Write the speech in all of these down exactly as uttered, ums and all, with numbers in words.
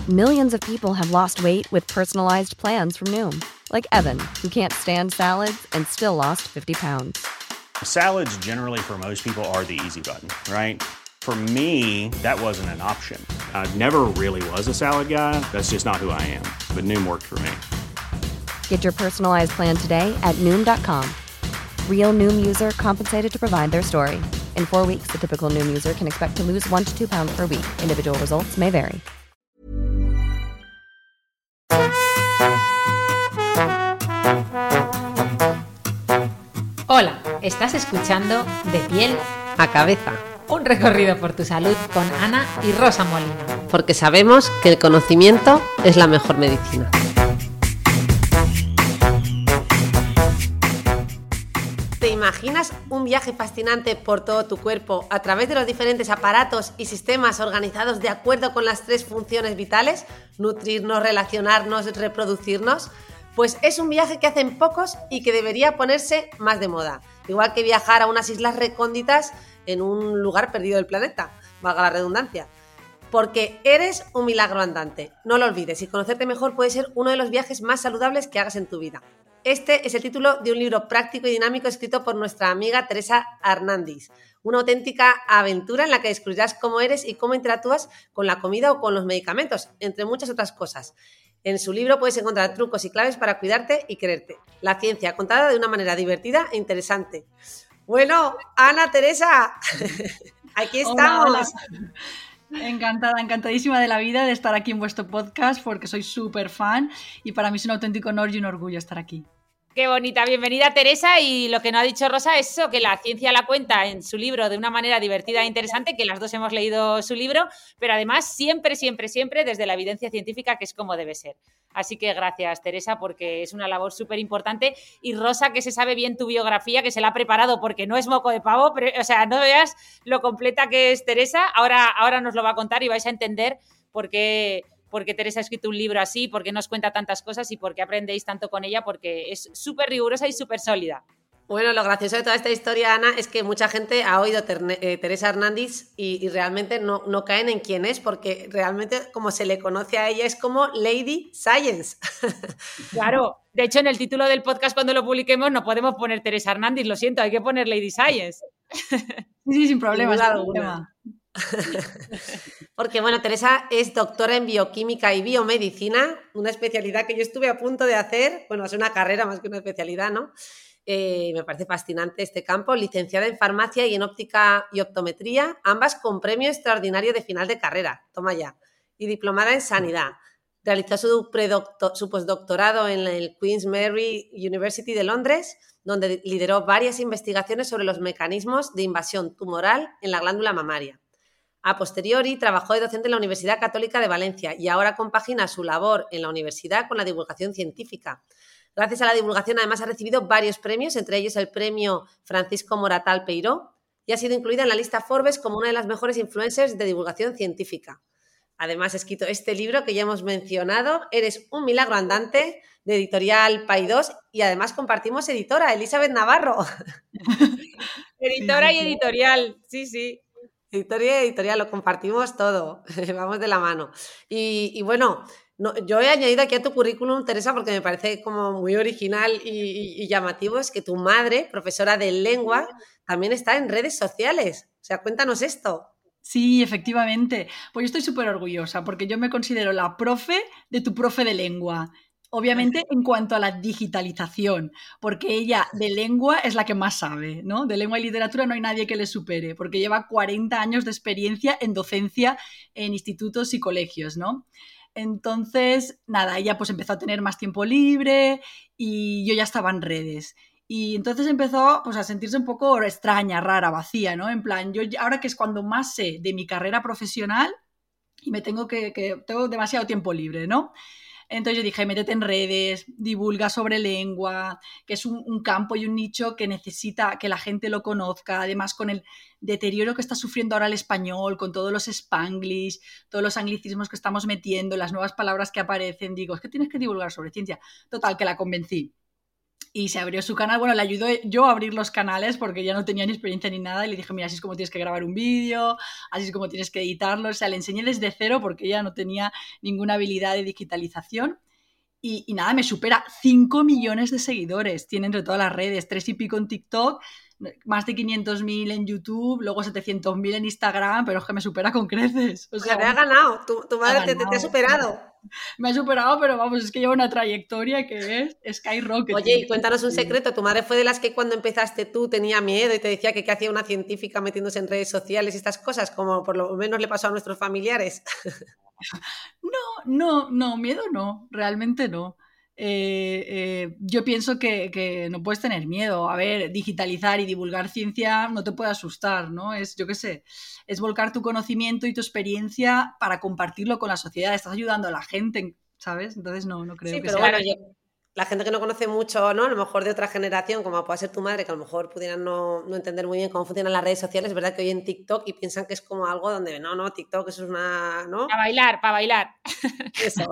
Millions of people have lost weight with personalized plans from Noom. Like Evan, who can't stand salads and still lost fifty pounds. Salads generally for most people are the easy button, right? For me, that wasn't an option. I never really was a salad guy. That's just not who I am. But Noom worked for me. Get your personalized plan today at Noom dot com. Real Noom user compensated to provide their story. In four weeks, the typical Noom user can expect to lose one to two pounds per week. Individual results may vary. Hola, estás escuchando De Piel a Cabeza. Un recorrido por tu salud con Ana y Rosa Molina. Porque sabemos que el conocimiento es la mejor medicina. ¿Te imaginas un viaje fascinante por todo tu cuerpo a través de los diferentes aparatos y sistemas organizados de acuerdo con las tres funciones vitales? Nutrirnos, relacionarnos, reproducirnos. Pues es un viaje que hacen pocos y que debería ponerse más de moda. Igual que viajar a unas islas recónditas en un lugar perdido del planeta, valga la redundancia. Porque eres un milagro andante. No lo olvides, y conocerte mejor puede ser uno de los viajes más saludables que hagas en tu vida. Este es el título de un libro práctico y dinámico escrito por nuestra amiga Teresa Arnandis. Una auténtica aventura en la que descubrirás cómo eres y cómo interactúas con la comida o con los medicamentos, entre muchas otras cosas. En su libro puedes encontrar trucos y claves para cuidarte y quererte. La ciencia contada de una manera divertida e interesante. Bueno, Ana, Teresa, aquí estamos. Hola, hola. Encantada, encantadísima de la vida de estar aquí en vuestro podcast porque soy súper fan y para mí es un auténtico honor y un orgullo estar aquí. Qué bonita, bienvenida Teresa, y lo que no ha dicho Rosa es eso, que la ciencia la cuenta en su libro de una manera divertida e interesante, que las dos hemos leído su libro, pero además siempre, siempre, siempre desde la evidencia científica, que es como debe ser. Así que gracias Teresa, porque es una labor súper importante, y Rosa, que se sabe bien tu biografía, que se la ha preparado porque no es moco de pavo, pero, o sea, no veas lo completa que es Teresa, ahora, ahora nos lo va a contar y vais a entender por qué... porque Teresa ha escrito un libro así, porque nos cuenta tantas cosas y porque aprendéis tanto con ella, porque es súper rigurosa y súper sólida. Bueno, lo gracioso de toda esta historia, Ana, es que mucha gente ha oído Terne- eh, Teresa Arnandis y, y realmente no, no caen en quién es, porque realmente como se le conoce a ella es como Lady Science. Claro, de hecho en el título del podcast cuando lo publiquemos no podemos poner Teresa Arnandis, lo siento, hay que poner Lady Science. Sí, sí, sin problema. Sin alguna. Porque bueno, Teresa es doctora en bioquímica y biomedicina, una especialidad que yo estuve a punto de hacer, bueno, es una carrera más que una especialidad, ¿no? Eh, me parece fascinante este campo, licenciada en farmacia y en óptica y optometría, ambas con premio extraordinario de final de carrera, toma ya, y diplomada en sanidad. Realizó su, predoctor, su postdoctorado en el Queen's Mary University de Londres, donde lideró varias investigaciones sobre los mecanismos de invasión tumoral en la glándula mamaria. A posteriori, trabajó de docente en la Universidad Católica de Valencia y ahora compagina su labor en la universidad con la divulgación científica. Gracias a la divulgación, además, ha recibido varios premios, entre ellos el premio Francisco Moratal Peiró, y ha sido incluida en la lista Forbes como una de las mejores influencers de divulgación científica. Además, ha escrito este libro que ya hemos mencionado, Eres un milagro andante, de editorial Paidós, y además compartimos editora, Elizabeth Navarro. Editora y editorial, sí, sí. Editorial y editorial, lo compartimos todo, vamos de la mano. Y, y bueno, no, yo he añadido aquí a tu currículum, Teresa, porque me parece como muy original y, y, y llamativo, es que tu madre, profesora de lengua, también está en redes sociales. O sea, cuéntanos esto. Sí, efectivamente. Pues yo estoy súper orgullosa porque yo me considero la profe de tu profe de lengua. Obviamente en cuanto a la digitalización, porque ella de lengua es la que más sabe, ¿no? De lengua y literatura no hay nadie que le supere, porque lleva cuarenta años de experiencia en docencia en institutos y colegios, ¿no? Entonces, nada, ella pues empezó a tener más tiempo libre y yo ya estaba en redes. Y entonces empezó pues, a sentirse un poco extraña, rara, vacía, ¿no? En plan, yo ahora que es cuando más sé de mi carrera profesional y me tengo que, que tengo demasiado tiempo libre, ¿no? Entonces yo dije, métete en redes, divulga sobre lengua, que es un, un campo y un nicho que necesita que la gente lo conozca, además con el deterioro que está sufriendo ahora el español, con todos los spanglish, todos los anglicismos que estamos metiendo, las nuevas palabras que aparecen, digo, es que tienes que divulgar sobre ciencia. Total, que la convencí. y se abrió su canal. Bueno, le ayudé yo a abrir los canales porque ya no tenía ni experiencia ni nada y le dije, mira, así es como tienes que grabar un vídeo, así es como tienes que editarlo. O sea, le enseñé desde cero porque ella no tenía ninguna habilidad de digitalización. Y, y nada, me supera cinco millones de seguidores. Tiene entre todas las redes, tres y pico en TikTok, más de quinientos mil en YouTube, luego setecientos mil en Instagram, pero es que me supera con creces. O sea, o sea, te ha ganado, tu, tu madre te, te, te ha superado. Me ha superado, pero vamos, es que lleva una trayectoria que es skyrocket. Oye, y cuéntanos un secreto, ¿tu madre fue de las que cuando empezaste tú tenía miedo y te decía que qué hacía una científica metiéndose en redes sociales y estas cosas, como por lo menos le pasó a nuestros familiares? No, no, no, miedo no, realmente no. Eh, eh, yo pienso que, que no puedes tener miedo. A ver, digitalizar y divulgar ciencia no te puede asustar, ¿no? Es, yo qué sé, es volcar tu conocimiento y tu experiencia para compartirlo con la sociedad. Estás ayudando a la gente, ¿sabes? Entonces no, no creo Sí, que pero sea. bueno, yo, la gente que no conoce mucho, ¿no? A lo mejor de otra generación, como puede ser tu madre, que a lo mejor pudieran no, no entender muy bien cómo funcionan las redes sociales, es verdad que hoy en TikTok y piensan que es como algo donde, no, no, TikTok eso es una, ¿no? Para bailar, para bailar. Eso.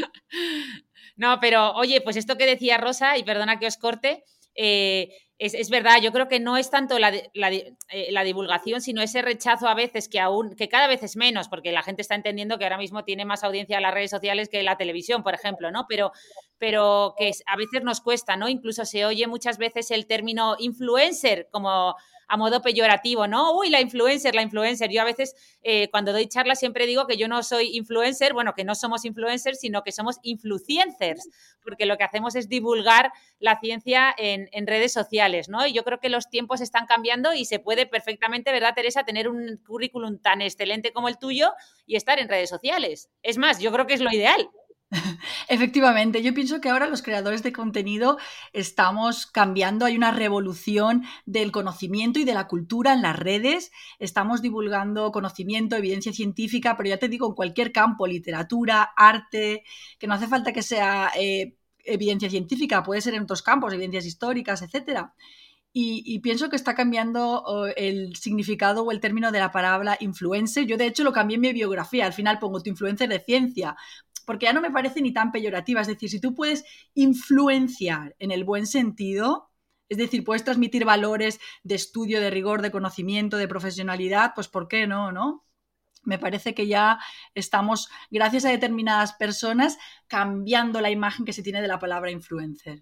No, pero oye, pues esto que decía Rosa, y perdona que os corte, eh, es, es verdad, yo creo que no es tanto la, la, eh, la divulgación, sino ese rechazo a veces que aún, que cada vez es menos, porque la gente está entendiendo que ahora mismo tiene más audiencia en las redes sociales que la televisión, por ejemplo, ¿no? Pero, pero que a veces nos cuesta, ¿no? Incluso se oye muchas veces el término influencer como a modo peyorativo, ¿no? Uy, la influencer, la influencer. Yo a veces, eh, cuando doy charlas, siempre digo que yo no soy influencer, bueno, que no somos influencers, sino que somos influciencers, porque lo que hacemos es divulgar la ciencia en, en redes sociales, ¿no? Y yo creo que los tiempos están cambiando y se puede perfectamente, ¿verdad, Teresa?, tener un currículum tan excelente como el tuyo y estar en redes sociales. Es más, yo creo que es lo ideal. Efectivamente, yo pienso que ahora los creadores de contenido estamos cambiando, hay una revolución del conocimiento y de la cultura en las redes, estamos divulgando conocimiento, evidencia científica, pero ya te digo, en cualquier campo, literatura, arte, que no hace falta que sea eh, evidencia científica, puede ser en otros campos, evidencias históricas, etcétera. Y, y pienso que está cambiando uh, el significado o el término de la palabra influencer. Yo, de hecho, lo cambié en mi biografía. Al final pongo tu influencer de ciencia, porque ya no me parece ni tan peyorativa. Es decir, si tú puedes influenciar en el buen sentido, es decir, puedes transmitir valores de estudio, de rigor, de conocimiento, de profesionalidad, pues ¿por qué no, no? Me parece que ya estamos, gracias a determinadas personas, cambiando la imagen que se tiene de la palabra influencer.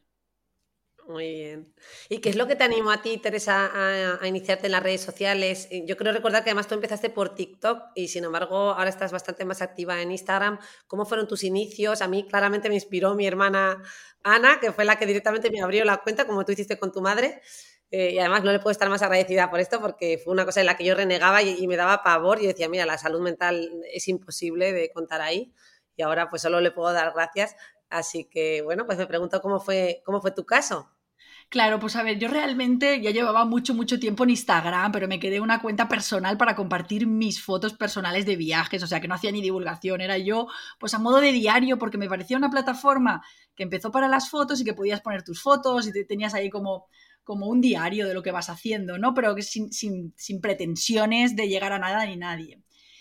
Muy bien. ¿Y qué es lo que te animó a ti, Teresa, a, a iniciarte en las redes sociales? Yo creo recordar que además tú empezaste por TikTok y sin embargo ahora estás bastante más activa en Instagram. ¿Cómo fueron tus inicios? A mí claramente me inspiró mi hermana Ana, que fue la que directamente me abrió la cuenta, como tú hiciste con tu madre. Eh, y además no le puedo estar más agradecida por esto porque fue una cosa en la que yo renegaba y, y me daba pavor. Y decía, mira, la salud mental es imposible de contar ahí. Y ahora pues solo le puedo dar gracias. Así que, bueno, pues me pregunto cómo fue, cómo fue tu caso. Claro, pues a ver, yo realmente ya llevaba mucho, mucho tiempo en Instagram, pero me quedé una cuenta personal para compartir mis fotos personales de viajes, o sea, que no hacía ni divulgación, era yo, pues a modo de diario, porque me parecía una plataforma que empezó para las fotos y que podías poner tus fotos y te tenías ahí como, como un diario de lo que vas haciendo, ¿no? Pero sin, sin, sin pretensiones de llegar a nada ni nadie.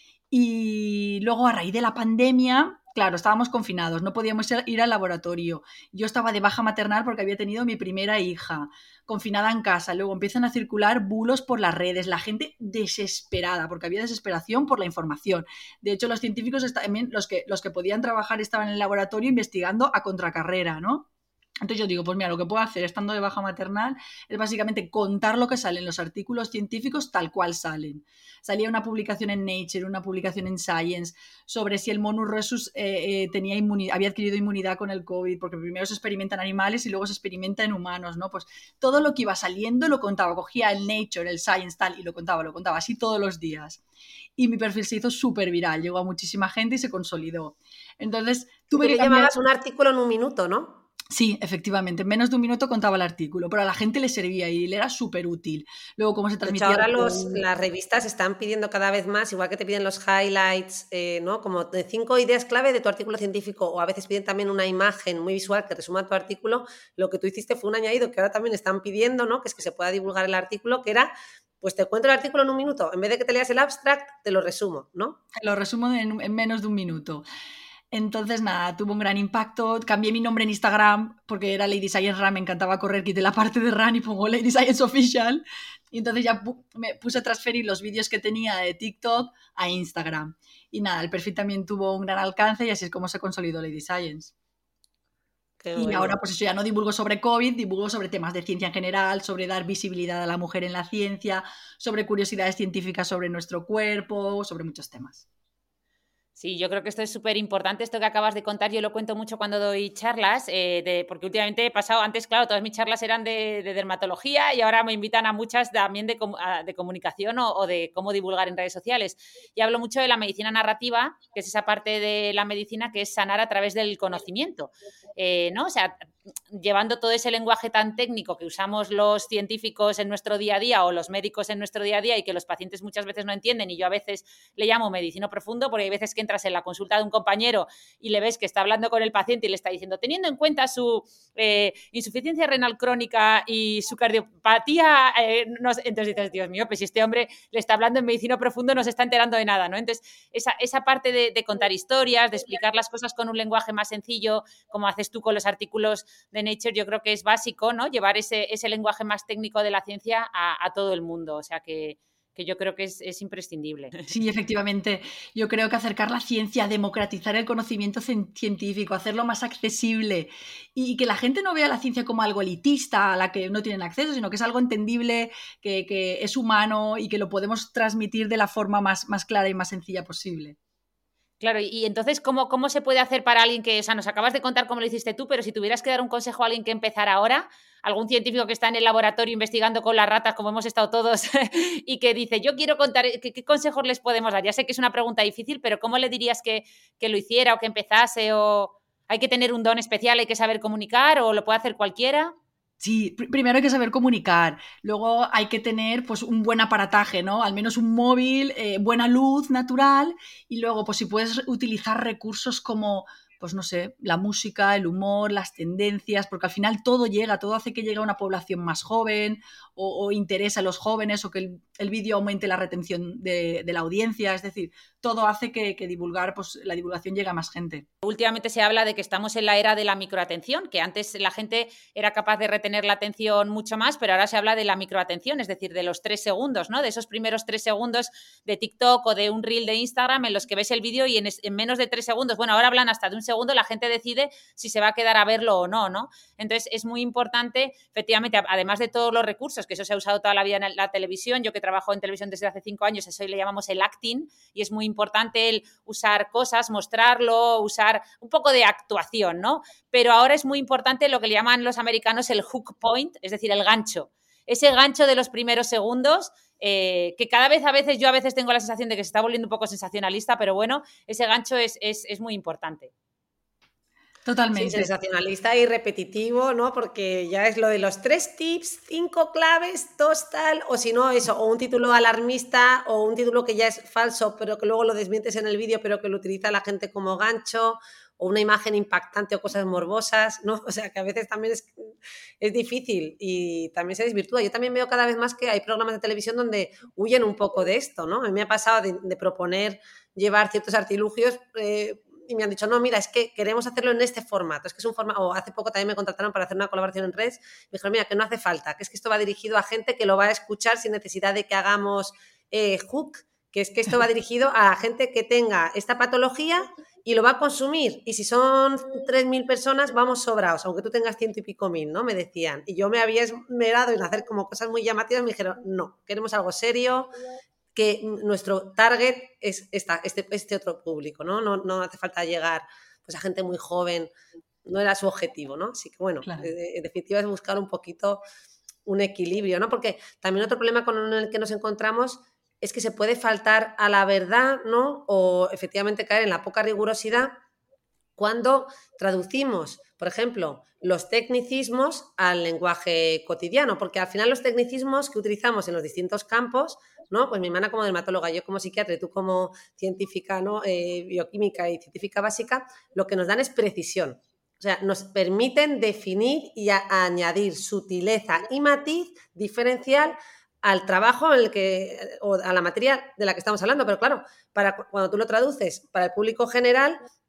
Y luego, a raíz de la pandemia, claro, estábamos confinados, no podíamos ir al laboratorio. Yo estaba de baja maternal porque había tenido mi primera hija, confinada en casa. Luego empiezan a circular bulos por las redes, la gente desesperada, porque había desesperación por la información. De hecho, los científicos, también, los que, los que podían trabajar, estaban en el laboratorio investigando a contracarrera, ¿no? Entonces yo digo, pues mira, lo que puedo hacer estando de baja maternal es básicamente contar lo que sale en los artículos científicos tal cual salen. Salía una publicación en Nature, una publicación en Science sobre si el Mono rhesus eh, eh, tenía inmunidad, había adquirido inmunidad con el COVID, porque primero se experimenta en animales y luego se experimenta en humanos, ¿no? Pues todo lo que iba saliendo lo contaba, cogía el Nature, el Science, tal, y lo contaba, lo contaba así todos los días. Y mi perfil se hizo súper viral, llegó a muchísima gente y se consolidó. Entonces tuve Tú que le cambiar... llamabas un artículo en un minuto, ¿no? Sí, efectivamente, en menos de un minuto contaba el artículo, pero a la gente le servía y le era súper útil. Luego, cómo se transmitía... De hecho, ahora los, las revistas están pidiendo cada vez más, igual que te piden los highlights, eh, ¿no? Como de cinco ideas clave de tu artículo científico, o a veces piden también una imagen muy visual que resuma tu artículo. Lo que tú hiciste fue un añadido que ahora también están pidiendo, ¿no? Que es que se pueda divulgar el artículo, que era, pues te cuento el artículo en un minuto, en vez de que te leas el abstract, te lo resumo, ¿no? Te lo resumo en, en menos de un minuto. Entonces, nada, tuvo un gran impacto. Cambié mi nombre en Instagram porque era Lady Science Run, me encantaba correr, quité la parte de Run y pongo Lady Science Official. Y entonces ya pu- me puse a transferir los vídeos que tenía de TikTok a Instagram. Y nada, el perfil también tuvo un gran alcance y así es como se consolidó Lady Science. Qué Y bueno. ahora, pues eso, ya no divulgo sobre COVID, divulgo sobre temas de ciencia en general, sobre dar visibilidad a la mujer en la ciencia, sobre curiosidades científicas sobre nuestro cuerpo, sobre muchos temas. Sí, yo creo que esto es súper importante, esto que acabas de contar, yo lo cuento mucho cuando doy charlas, eh, de, porque últimamente he pasado, antes claro, todas mis charlas eran de, de dermatología y ahora me invitan a muchas también de, de comunicación o, o de cómo divulgar en redes sociales. Y hablo mucho de la medicina narrativa, que es esa parte de la medicina que es sanar a través del conocimiento, eh, ¿no? O sea, llevando todo ese lenguaje tan técnico que usamos los científicos en nuestro día a día o los médicos en nuestro día a día y que los pacientes muchas veces no entienden, y yo a veces le llamo medicina profundo porque hay veces que entras en la consulta de un compañero y le ves que está hablando con el paciente y le está diciendo, teniendo en cuenta su eh, insuficiencia renal crónica y su cardiopatía, eh, no, entonces dices, Dios mío, pues si este hombre le está hablando en medicina profundo no se está enterando de nada, ¿no? Entonces, esa, esa parte de, de contar historias, de explicar las cosas con un lenguaje más sencillo, como haces tú con los artículos de Nature, yo creo que es básico, ¿no? Llevar ese, ese lenguaje más técnico de la ciencia a, a todo el mundo, o sea que que yo creo que es, es imprescindible. Sí, efectivamente. Yo creo que acercar la ciencia, democratizar el conocimiento científico, hacerlo más accesible y que la gente no vea la ciencia como algo elitista a la que no tienen acceso, sino que es algo entendible, que, que es humano y que lo podemos transmitir de la forma más, más clara y más sencilla posible. Claro, y entonces, ¿cómo, ¿cómo se puede hacer para alguien que, o sea, nos acabas de contar cómo lo hiciste tú, pero si tuvieras que dar un consejo a alguien que empezara ahora, algún científico que está en el laboratorio investigando con las ratas, como hemos estado todos, y que dice, yo quiero contar, ¿qué, ¿qué consejos les podemos dar? Ya sé que es una pregunta difícil, pero ¿cómo le dirías que, que lo hiciera o que empezase? ¿O hay que tener un don especial, hay que saber comunicar o lo puede hacer cualquiera? Sí, pr- primero hay que saber comunicar, luego hay que tener pues un buen aparataje, ¿no? Al menos un móvil, eh, buena luz natural y luego pues si puedes utilizar recursos como, pues no sé, la música, el humor, las tendencias, porque al final todo llega, todo hace que llegue a una población más joven o, o interese a los jóvenes o que el, el vídeo aumente la retención de, de la audiencia, es decir, todo hace que, que divulgar, pues la divulgación llegue a más gente. Últimamente se habla de que estamos en la era de la microatención, que antes la gente era capaz de retener la atención mucho más, pero ahora se habla de la microatención, es decir, de los tres segundos, ¿no? De esos primeros tres segundos de TikTok o de un reel de Instagram en los que ves el vídeo y en, en menos de tres segundos, bueno, ahora hablan hasta de un segundo, la gente decide si se va a quedar a verlo o no, ¿no? Entonces es muy importante, efectivamente, además de todos los recursos, que eso se ha usado toda la vida en la televisión, yo que trabajo en televisión desde hace cinco años, eso le llamamos el acting, y es muy importante el usar cosas, mostrarlo, usar un poco de actuación, ¿no? Pero ahora es muy importante lo que le llaman los americanos el hook point, es decir, el gancho. Ese gancho de los primeros segundos, eh, que cada vez, a veces, yo a veces tengo la sensación de que se está volviendo un poco sensacionalista, pero bueno, ese gancho es, es, es muy importante. Totalmente. Sí, sensacionalista y repetitivo, ¿no? Porque ya es lo de los tres tips, cinco claves, dos tal, o si no, eso, o un título alarmista, o un título que ya es falso, pero que luego lo desmientes en el vídeo, pero que lo utiliza la gente como gancho, o una imagen impactante o cosas morbosas, ¿no? O sea, que a veces también es, es difícil y también se desvirtúa. Yo también veo cada vez más que hay programas de televisión donde huyen un poco de esto, ¿no? A mí me ha pasado de, de proponer llevar ciertos artilugios eh, y me han dicho, no, mira, es que queremos hacerlo en este formato, es que es un formato, o hace poco también me contrataron para hacer una colaboración en redes, me dijeron, mira, que no hace falta, que es que esto va dirigido a gente que lo va a escuchar sin necesidad de que hagamos eh, hook, que es que esto va dirigido a la gente que tenga esta patología y lo va a consumir, y si son tres mil personas, vamos sobrados, aunque tú tengas ciento y pico mil, ¿no? Me decían, y yo me había esmerado en hacer como cosas muy llamativas, me dijeron, no, queremos algo serio, que nuestro target es esta, este, este otro público, ¿no? ¿no? No hace falta llegar pues, a gente muy joven, no era su objetivo, ¿no? Así que, bueno, claro. En definitiva es buscar un poquito un equilibrio, ¿no? Porque también otro problema con el que nos encontramos es que se puede faltar a la verdad, ¿no? O efectivamente caer en la poca rigurosidad cuando traducimos, por ejemplo, los tecnicismos al lenguaje cotidiano, porque al final los tecnicismos que utilizamos en los distintos campos, ¿no? Pues mi hermana como dermatóloga, yo como psiquiatra y tú como científica, ¿no? eh, bioquímica y científica básica, lo que nos dan es precisión. O sea, nos permiten definir y a, a añadir sutileza y matiz diferencial al trabajo en el que, o a la materia de la que estamos hablando, pero claro, para cuando tú lo traduces para el público general,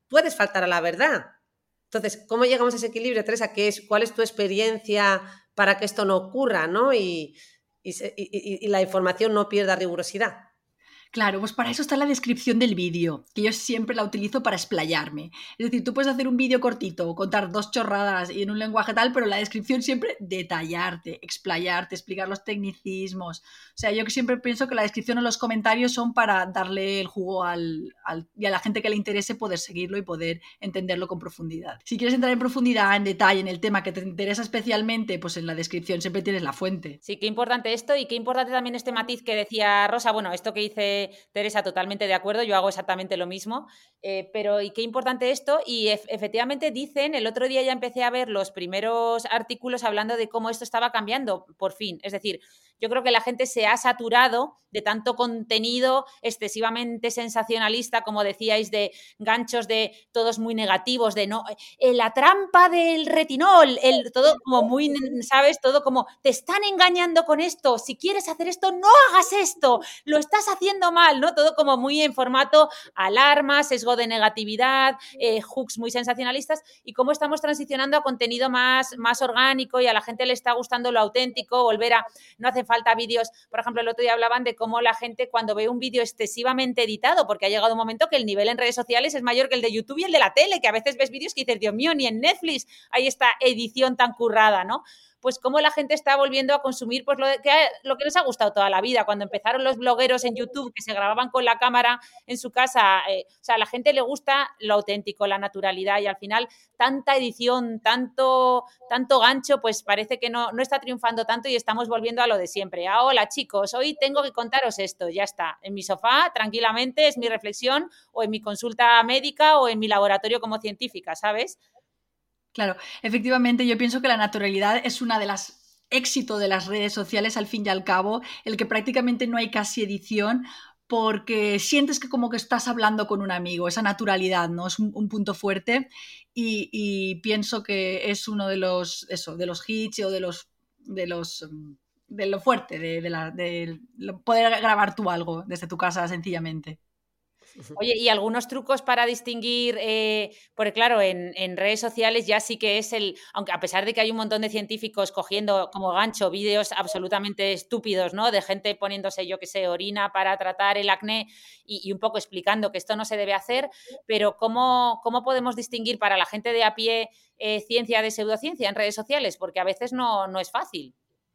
puedes faltar a la verdad. Entonces, ¿cómo llegamos a ese equilibrio, Teresa? ¿Qué es, ¿Cuál es tu experiencia para que esto no ocurra, ¿no? Y, y, y, y la información no pierda rigurosidad. Claro, pues para eso está la descripción del vídeo, que yo siempre la utilizo para explayarme. Es decir, tú puedes hacer un vídeo cortito, contar dos chorradas y en un lenguaje tal, pero la descripción siempre detallarte, explayarte, explicar los tecnicismos. O sea, yo que siempre pienso que la descripción o los comentarios son para darle el jugo al, al, y a la gente que le interese poder seguirlo y poder entenderlo con profundidad. Si quieres entrar en profundidad, en detalle, en el tema que te interesa especialmente, pues en la descripción siempre tienes la fuente. Sí, qué importante esto y qué importante también este matiz que decía Rosa. Bueno, esto que dice Teresa, totalmente de acuerdo, yo hago exactamente lo mismo, eh, pero y qué importante esto, y ef- efectivamente dicen, el otro día ya empecé a ver los primeros artículos hablando de cómo esto estaba cambiando, por fin, es decir, yo creo que la gente se ha saturado de tanto contenido excesivamente sensacionalista, como decíais, de ganchos de todos muy negativos, de no, eh, la trampa del retinol, el, todo como muy, ¿sabes? Todo como, te están engañando con esto, si quieres hacer esto, no hagas esto, lo estás haciendo mal, ¿no? Todo como muy en formato alarma, sesgo de negatividad, eh, hooks muy sensacionalistas, y cómo estamos transicionando a contenido más, más orgánico y a la gente le está gustando lo auténtico, volver a, no hace falta vídeos, por ejemplo, el otro día hablaban de cómo la gente cuando ve un vídeo excesivamente editado, porque ha llegado un momento que el nivel en redes sociales es mayor que el de YouTube y el de la tele, que a veces ves vídeos que dices, Dios mío, ni en Netflix hay esta edición tan currada, ¿no? Pues cómo la gente está volviendo a consumir pues lo, de, que, lo que les ha gustado toda la vida. Cuando empezaron los blogueros en YouTube que se grababan con la cámara en su casa, eh, o sea, a la gente le gusta lo auténtico, la naturalidad, y al final tanta edición, tanto, tanto gancho, pues parece que no, no está triunfando tanto y estamos volviendo a lo de siempre. Ah, hola chicos, hoy tengo que contaros esto, ya está, en mi sofá, tranquilamente, es mi reflexión, o en mi consulta médica o en mi laboratorio como científica, ¿sabes? Claro, efectivamente yo pienso que la naturalidad es una de las éxitos de las redes sociales al fin y al cabo, el que prácticamente no hay casi edición porque sientes que como que estás hablando con un amigo, esa naturalidad, ¿no? Es un, un punto fuerte y, y pienso que es uno de los, eso, de los hits o de los, de los, de lo fuerte, de, de, la, de poder grabar tú algo desde tu casa sencillamente. Oye, y algunos trucos para distinguir, eh, porque claro, en, en redes sociales ya sí que es el, aunque a pesar de que hay un montón de científicos cogiendo como gancho vídeos absolutamente estúpidos, ¿no? De gente poniéndose, yo qué sé, orina para tratar el acné y, y un poco explicando que esto no se debe hacer, pero ¿cómo, cómo podemos distinguir para la gente de a pie eh, ciencia de pseudociencia en redes sociales? Porque a veces no, no es fácil.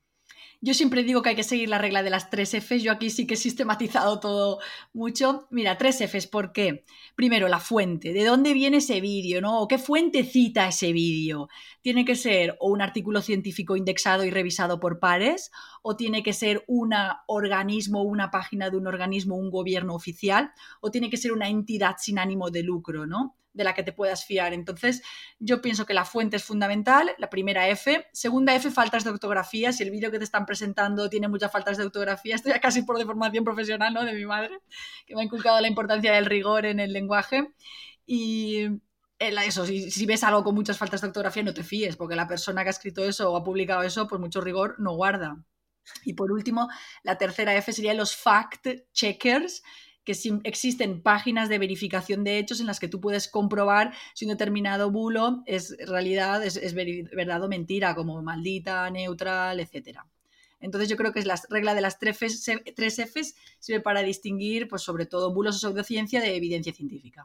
Yo siempre digo que hay que seguir la regla de las tres Fs. Yo aquí sí que he sistematizado todo mucho. Mira, tres Fs, ¿por qué? Primero, la fuente. ¿De dónde viene ese vídeo, no? ¿O qué fuente cita ese vídeo? Tiene que ser o un artículo científico indexado y revisado por pares, o tiene que ser un organismo, una página de un organismo, un gobierno oficial, o tiene que ser una entidad sin ánimo de lucro, ¿no? De la que te puedas fiar. Entonces, yo pienso que la fuente es fundamental, la primera F. Segunda F, faltas de ortografía. Si el vídeo que te están presentando tiene muchas faltas de ortografía, esto ya casi por deformación profesional, ¿no? De mi madre, que me ha inculcado la importancia del rigor en el lenguaje. Y eso, si, si ves algo con muchas faltas de ortografía, no te fíes, porque la persona que ha escrito eso o ha publicado eso, pues mucho rigor no guarda. Y por último, la tercera F sería los fact-checkers, que existen páginas de verificación de hechos en las que tú puedes comprobar si un determinado bulo es realidad, es, es verdad o mentira, como maldita, neutral, etcétera. Entonces yo creo que es la regla de las tres Fs sirve para distinguir, pues sobre todo, bulos o pseudociencia de evidencia científica.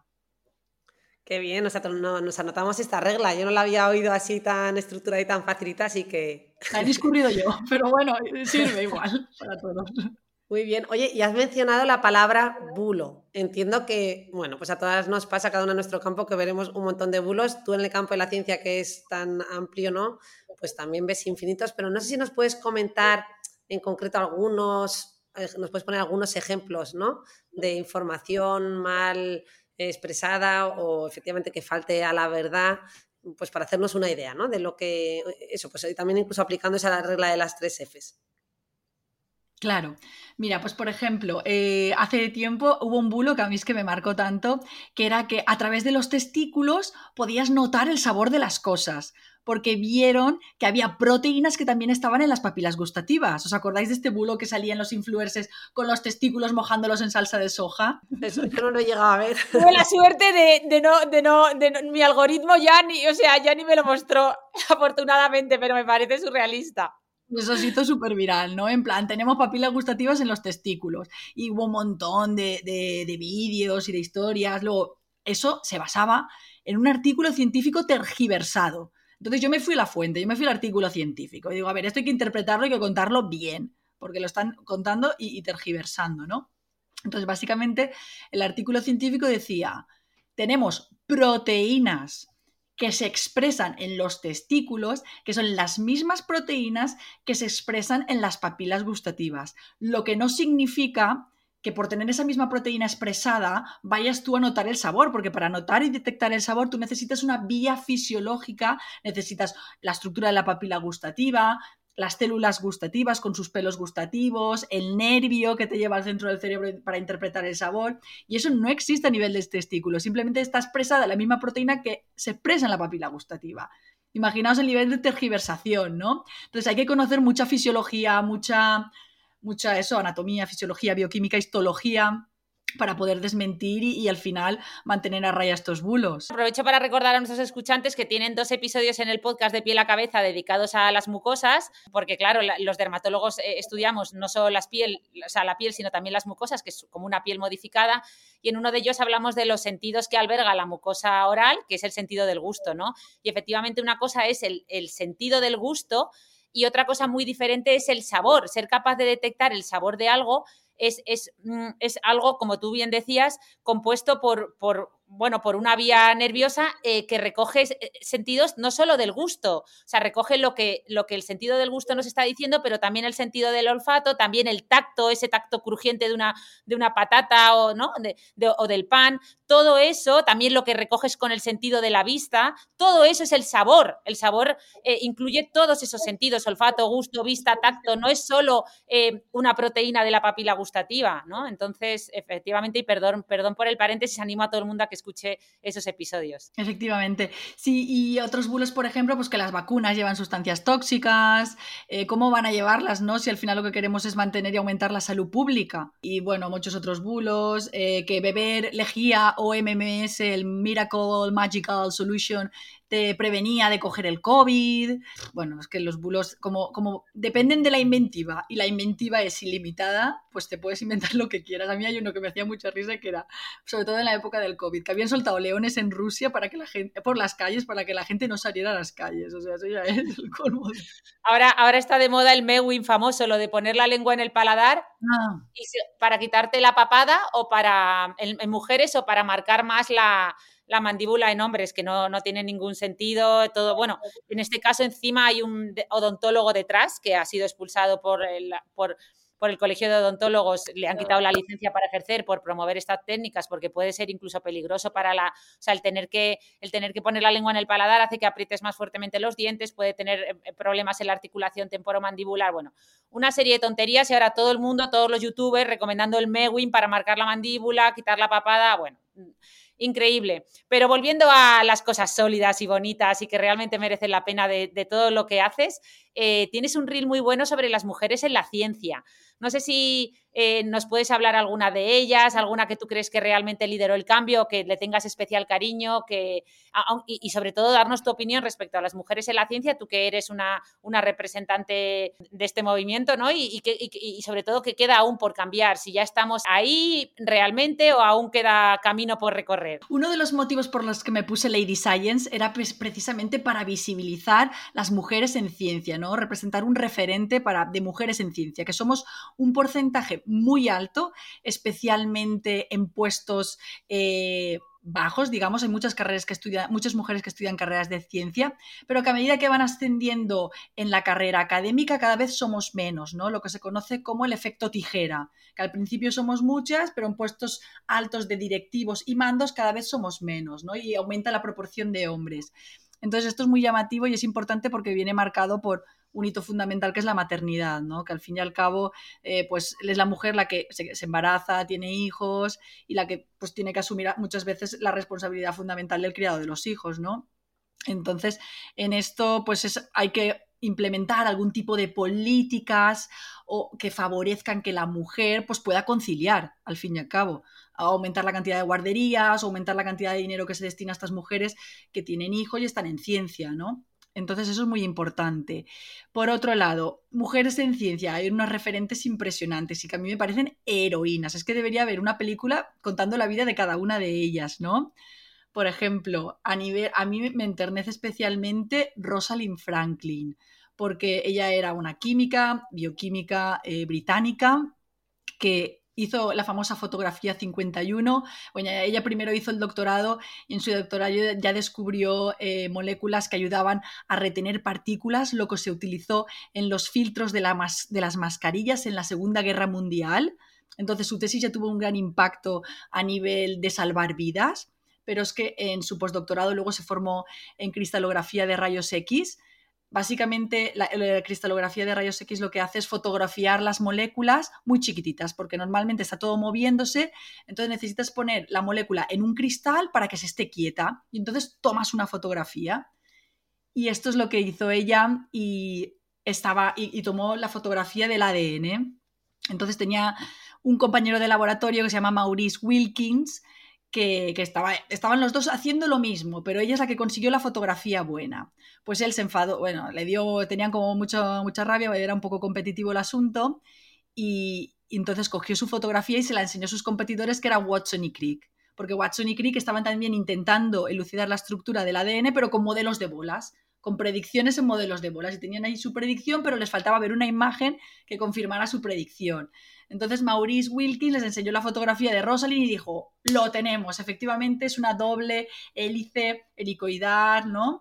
Qué bien, o sea, no, nos anotamos esta regla. Yo no la había oído así tan estructurada y tan facilita, así que... La he discurrido yo, pero bueno, sirve igual para todos. Muy bien. Oye, y has mencionado la palabra bulo. Entiendo que, bueno, pues a todas nos pasa, cada uno en nuestro campo, que veremos un montón de bulos. Tú en el campo de la ciencia, que es tan amplio, ¿no? Pues también ves infinitos, pero no sé si nos puedes comentar en concreto algunos, nos puedes poner algunos ejemplos, ¿no? De información mal expresada o efectivamente que falte a la verdad, pues para hacernos una idea, ¿no? De lo que, eso, pues también incluso aplicando esa regla de las tres Fs. Claro. Mira, pues por ejemplo, eh, hace tiempo hubo un bulo que a mí es que me marcó tanto, que era que a través de los testículos podías notar el sabor de las cosas. porque vieron que había proteínas que también estaban en las papilas gustativas. ¿Os acordáis de este bulo que salía en los influencers con los testículos mojándolos en salsa de soja? Eso yo no lo he llegado a ver. Tuve la suerte de, de, no, de, no, de no, mi algoritmo ya ni, o sea, ya ni me lo mostró, afortunadamente, pero me parece surrealista. Eso se hizo súper viral, ¿no? En plan, tenemos papilas gustativas en los testículos. Y hubo un montón de, de, de vídeos y de historias. Luego, eso se basaba en un artículo científico tergiversado. Entonces yo me fui a la fuente, yo me fui al artículo científico. Y digo, a ver, esto hay que interpretarlo, hay que contarlo bien, porque lo están contando y, y tergiversando, ¿no? Entonces, básicamente, el artículo científico decía, tenemos proteínas que se expresan en los testículos, que son las mismas proteínas que se expresan en las papilas gustativas, lo que no significa que por tener esa misma proteína expresada vayas tú a notar el sabor, porque para notar y detectar el sabor tú necesitas una vía fisiológica, necesitas la estructura de la papila gustativa, las células gustativas con sus pelos gustativos, el nervio que te lleva al centro del cerebro para interpretar el sabor, y eso no existe a nivel de testículo, simplemente está expresada la misma proteína que se expresa en la papila gustativa. Imaginaos el nivel de tergiversación, ¿no? Entonces hay que conocer mucha fisiología, mucha, mucha eso, anatomía, fisiología, bioquímica, histología, para poder desmentir y, y al final mantener a raya estos bulos. Aprovecho para recordar a nuestros escuchantes que tienen dos episodios en el podcast de Piel a Cabeza dedicados a las mucosas, porque claro, la, los dermatólogos eh, estudiamos no solo las piel, o sea, la piel, sino también las mucosas, que es como una piel modificada, y en uno de ellos hablamos de los sentidos que alberga la mucosa oral, que es el sentido del gusto, ¿no? Y efectivamente una cosa es el, el sentido del gusto y otra cosa muy diferente es el sabor, ser capaz de detectar el sabor de algo. Es, es, es algo, como tú bien decías, compuesto por, por, bueno, por una vía nerviosa eh, que recoge sentidos no solo del gusto, o sea, recoge lo que, lo que el sentido del gusto nos está diciendo, pero también el sentido del olfato, también el tacto, ese tacto crujiente de una, de una patata o, ¿no? de, de, o del pan, todo eso, también lo que recoges con el sentido de la vista, todo eso es el sabor. El sabor eh, incluye todos esos sentidos, olfato, gusto, vista, tacto, no es solo eh, una proteína de la papila gustativa, ¿no? Entonces, efectivamente, y perdón, perdón por el paréntesis, animo a todo el mundo a que escuche esos episodios. Efectivamente. Sí, y otros bulos, por ejemplo, pues que las vacunas llevan sustancias tóxicas, eh, cómo van a llevarlas, ¿no? Si al final lo que queremos es mantener y aumentar la salud pública. Y bueno, muchos otros bulos, eh, que beber lejía o M M S, el Miracle Magical Solution, te prevenía de coger el COVID. Bueno, es que los bulos, como, como dependen de la inventiva y la inventiva es ilimitada, pues te puedes inventar lo que quieras. A mí hay uno que me hacía mucha risa, que era, sobre todo en la época del COVID, que habían soltado leones en Rusia para que la gente, por las calles para que la gente no saliera a las calles. O sea, eso ya es el colmo. Ahora, ahora está de moda el mewing famoso, lo de poner la lengua en el paladar Ah. y para quitarte la papada o para en, en mujeres o para marcar más la... la mandíbula en hombres, que no, no tiene ningún sentido, todo, bueno, en este caso encima hay un odontólogo detrás que ha sido expulsado por el, por, por el Colegio de Odontólogos, le han quitado la licencia para ejercer por promover estas técnicas, porque puede ser incluso peligroso para la, o sea, el tener que, el tener que poner la lengua en el paladar hace que aprietes más fuertemente los dientes, puede tener problemas en la articulación temporomandibular, bueno, una serie de tonterías y ahora todo el mundo, todos los youtubers recomendando el mewing para marcar la mandíbula, quitar la papada, bueno, increíble. Pero volviendo a las cosas sólidas y bonitas y que realmente merecen la pena de, de todo lo que haces, eh, tienes un reel muy bueno sobre las mujeres en la ciencia. No sé si eh, nos puedes hablar alguna de ellas, alguna que tú crees que realmente lideró el cambio, que le tengas especial cariño, que, a, y, y sobre todo darnos tu opinión respecto a las mujeres en la ciencia, tú que eres una, una representante de este movimiento, ¿no? Y, y, que, y, y sobre todo que queda aún por cambiar, si ya estamos ahí realmente o aún queda camino por recorrer. Uno de los motivos por los que me puse Lady Science era pues, precisamente para visibilizar las mujeres en ciencia, ¿no? Representar un referente para, de mujeres en ciencia, que somos un porcentaje muy alto, especialmente en puestos eh, bajos, digamos, hay muchas carreras que estudian, muchas mujeres que estudian carreras de ciencia, pero que a medida que van ascendiendo en la carrera académica cada vez somos menos, ¿no? Lo que se conoce como el efecto tijera, que al principio somos muchas, pero en puestos altos de directivos y mandos cada vez somos menos, ¿no? Y aumenta la proporción de hombres. Entonces esto es muy llamativo y es importante porque viene marcado por un hito fundamental que es la maternidad, ¿no? Que al fin y al cabo eh, pues es la mujer la que se, se embaraza, tiene hijos y la que pues tiene que asumir muchas veces la responsabilidad fundamental del criado de los hijos, ¿no? Entonces, en esto pues es, hay que implementar algún tipo de políticas o que favorezcan que la mujer pues, pueda conciliar, al fin y al cabo, a aumentar la cantidad de guarderías, aumentar la cantidad de dinero que se destina a estas mujeres que tienen hijos y están en ciencia, ¿no? Entonces eso es muy importante. Por otro lado, mujeres en ciencia, hay unos referentes impresionantes y que a mí me parecen heroínas. Es que debería haber una película contando la vida de cada una de ellas, ¿no? Por ejemplo, a, nivel, a mí me enternece especialmente Rosalind Franklin, porque ella era una química, bioquímica eh, británica, que hizo la famosa fotografía cincuenta y uno. Bueno, ella primero hizo el doctorado y en su doctorado ya descubrió eh, moléculas que ayudaban a retener partículas, lo que se utilizó en los filtros de, la mas- de las mascarillas en la Segunda Guerra Mundial. Entonces su tesis ya tuvo un gran impacto a nivel de salvar vidas, pero es que en su postdoctorado luego se formó en cristalografía de rayos X. Básicamente, la, la cristalografía de rayos X lo que hace es fotografiar las moléculas muy chiquititas, porque normalmente está todo moviéndose, entonces necesitas poner la molécula en un cristal para que se esté quieta, y entonces tomas una fotografía. Y esto es lo que hizo ella y, estaba, y, y tomó la fotografía del A D N. Entonces tenía un compañero de laboratorio que se llama Maurice Wilkins, que, que estaba, estaban los dos haciendo lo mismo, pero ella es la que consiguió la fotografía buena. Pues él se enfadó, bueno, le dio, tenían como mucho, mucha rabia, era un poco competitivo el asunto, y, y entonces cogió su fotografía y se la enseñó a sus competidores, que eran Watson y Crick, porque Watson y Crick estaban también intentando elucidar la estructura del A D N, pero con modelos de bolas, con predicciones en modelos de bolas, y tenían ahí su predicción, pero les faltaba ver una imagen que confirmara su predicción. Entonces Maurice Wilkins les enseñó la fotografía de Rosalind y dijo, lo tenemos, efectivamente es una doble hélice helicoidal, ¿no?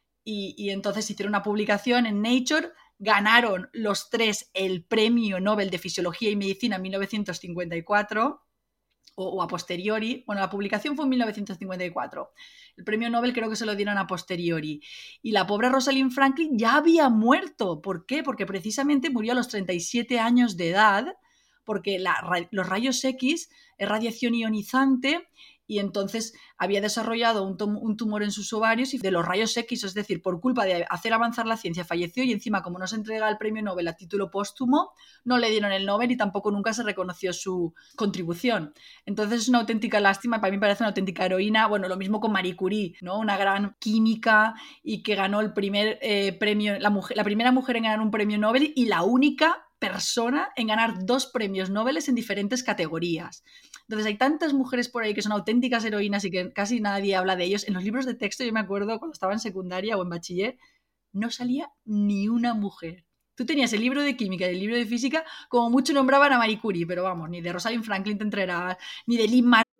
Y, y entonces hicieron una publicación en Nature, ganaron los tres el Premio Nobel de Fisiología y Medicina en mil novecientos cincuenta y cuatro, o, o a posteriori. Bueno, la publicación fue en mil novecientos cincuenta y cuatro. El premio Nobel creo que se lo dieron a posteriori. Y la pobre Rosalind Franklin ya había muerto. ¿Por qué? Porque precisamente murió a los treinta y siete años de edad, porque la, los rayos X es radiación ionizante, y entonces había desarrollado un, tum- un tumor en sus ovarios y de los rayos X, es decir, por culpa de hacer avanzar la ciencia falleció, y encima como no se entrega el premio Nobel a título póstumo, no le dieron el Nobel y tampoco nunca se reconoció su contribución. Entonces es una auténtica lástima, para mí me parece una auténtica heroína. Bueno, lo mismo con Marie Curie, ¿no? Una gran química y que ganó el primer eh, premio, la, mujer, la primera mujer en ganar un premio Nobel y la única persona en ganar dos premios Nobel en diferentes categorías. Entonces hay tantas mujeres por ahí que son auténticas heroínas y que casi nadie habla de ellos. En los libros de texto, yo me acuerdo cuando estaba en secundaria o en bachiller, no salía ni una mujer. Tú tenías el libro de química y el libro de física, como mucho nombraban a Marie Curie, pero vamos, ni de Rosalind Franklin te enterarás, ni de Lynn Martin.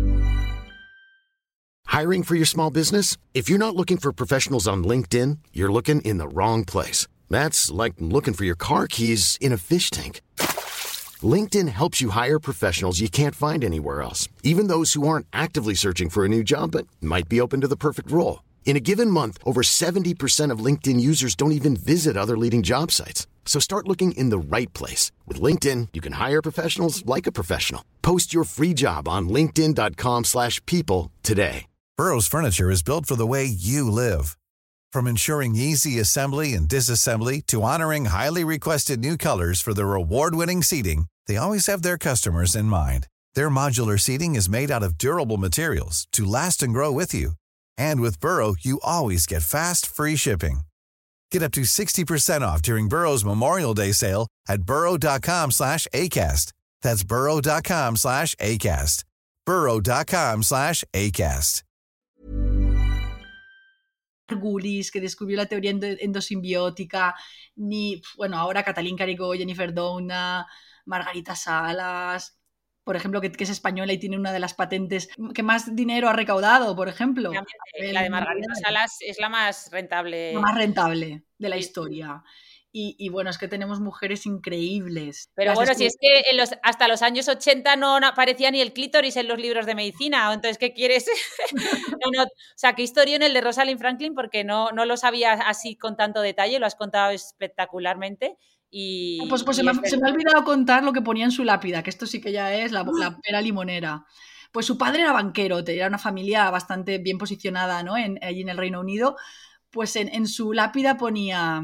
Hiring for your small business? If you're not looking for professionals on LinkedIn, you're looking in the wrong place. That's like looking for your car keys in a fish tank. LinkedIn helps you hire professionals you can't find anywhere else, even those who aren't actively searching for a new job but might be open to the perfect role. In a given month, over seventy percent of LinkedIn users don't even visit other leading job sites. So start looking in the right place. With LinkedIn, you can hire professionals like a professional. Post your free job on linkedin dot com slash people today. Burrow's furniture is built for the way you live. From ensuring easy assembly and disassembly to honoring highly requested new colors for their award-winning seating, they always have their customers in mind. Their modular seating is made out of durable materials to last and grow with you. And with Burrow, you always get fast, free shipping. Get up to sixty percent off during Burrow's Memorial Day sale at burrow dot com slash ACAST. That's burrow dot com slash ACAST. burrow dot com slash ACAST. Gulis, que descubrió la teoría endosimbiótica, ni, bueno, ahora Kathleen Caricó, Jennifer Doudna, Margarita Salas, por ejemplo, que, que es española y tiene una de las patentes que más dinero ha recaudado, por ejemplo. La de Margarita Salas es la más rentable. La más rentable de la historia. Y, y bueno, es que tenemos mujeres increíbles. Pero Las bueno, descubri- si es que en los, hasta los años ochenta no aparecía ni el clítoris en los libros de medicina, entonces, ¿qué quieres? no, no, o sea, qué historia en el de Rosalind Franklin, porque no, no lo sabía así con tanto detalle, lo has contado espectacularmente. Y, pues pues y se, me, es se me ha olvidado contar lo que ponía en su lápida, que esto sí que ya es la, la pera limonera. Pues su padre era banquero, era una familia bastante bien posicionada, ¿no? en, allí en el Reino Unido. Pues en, en su lápida ponía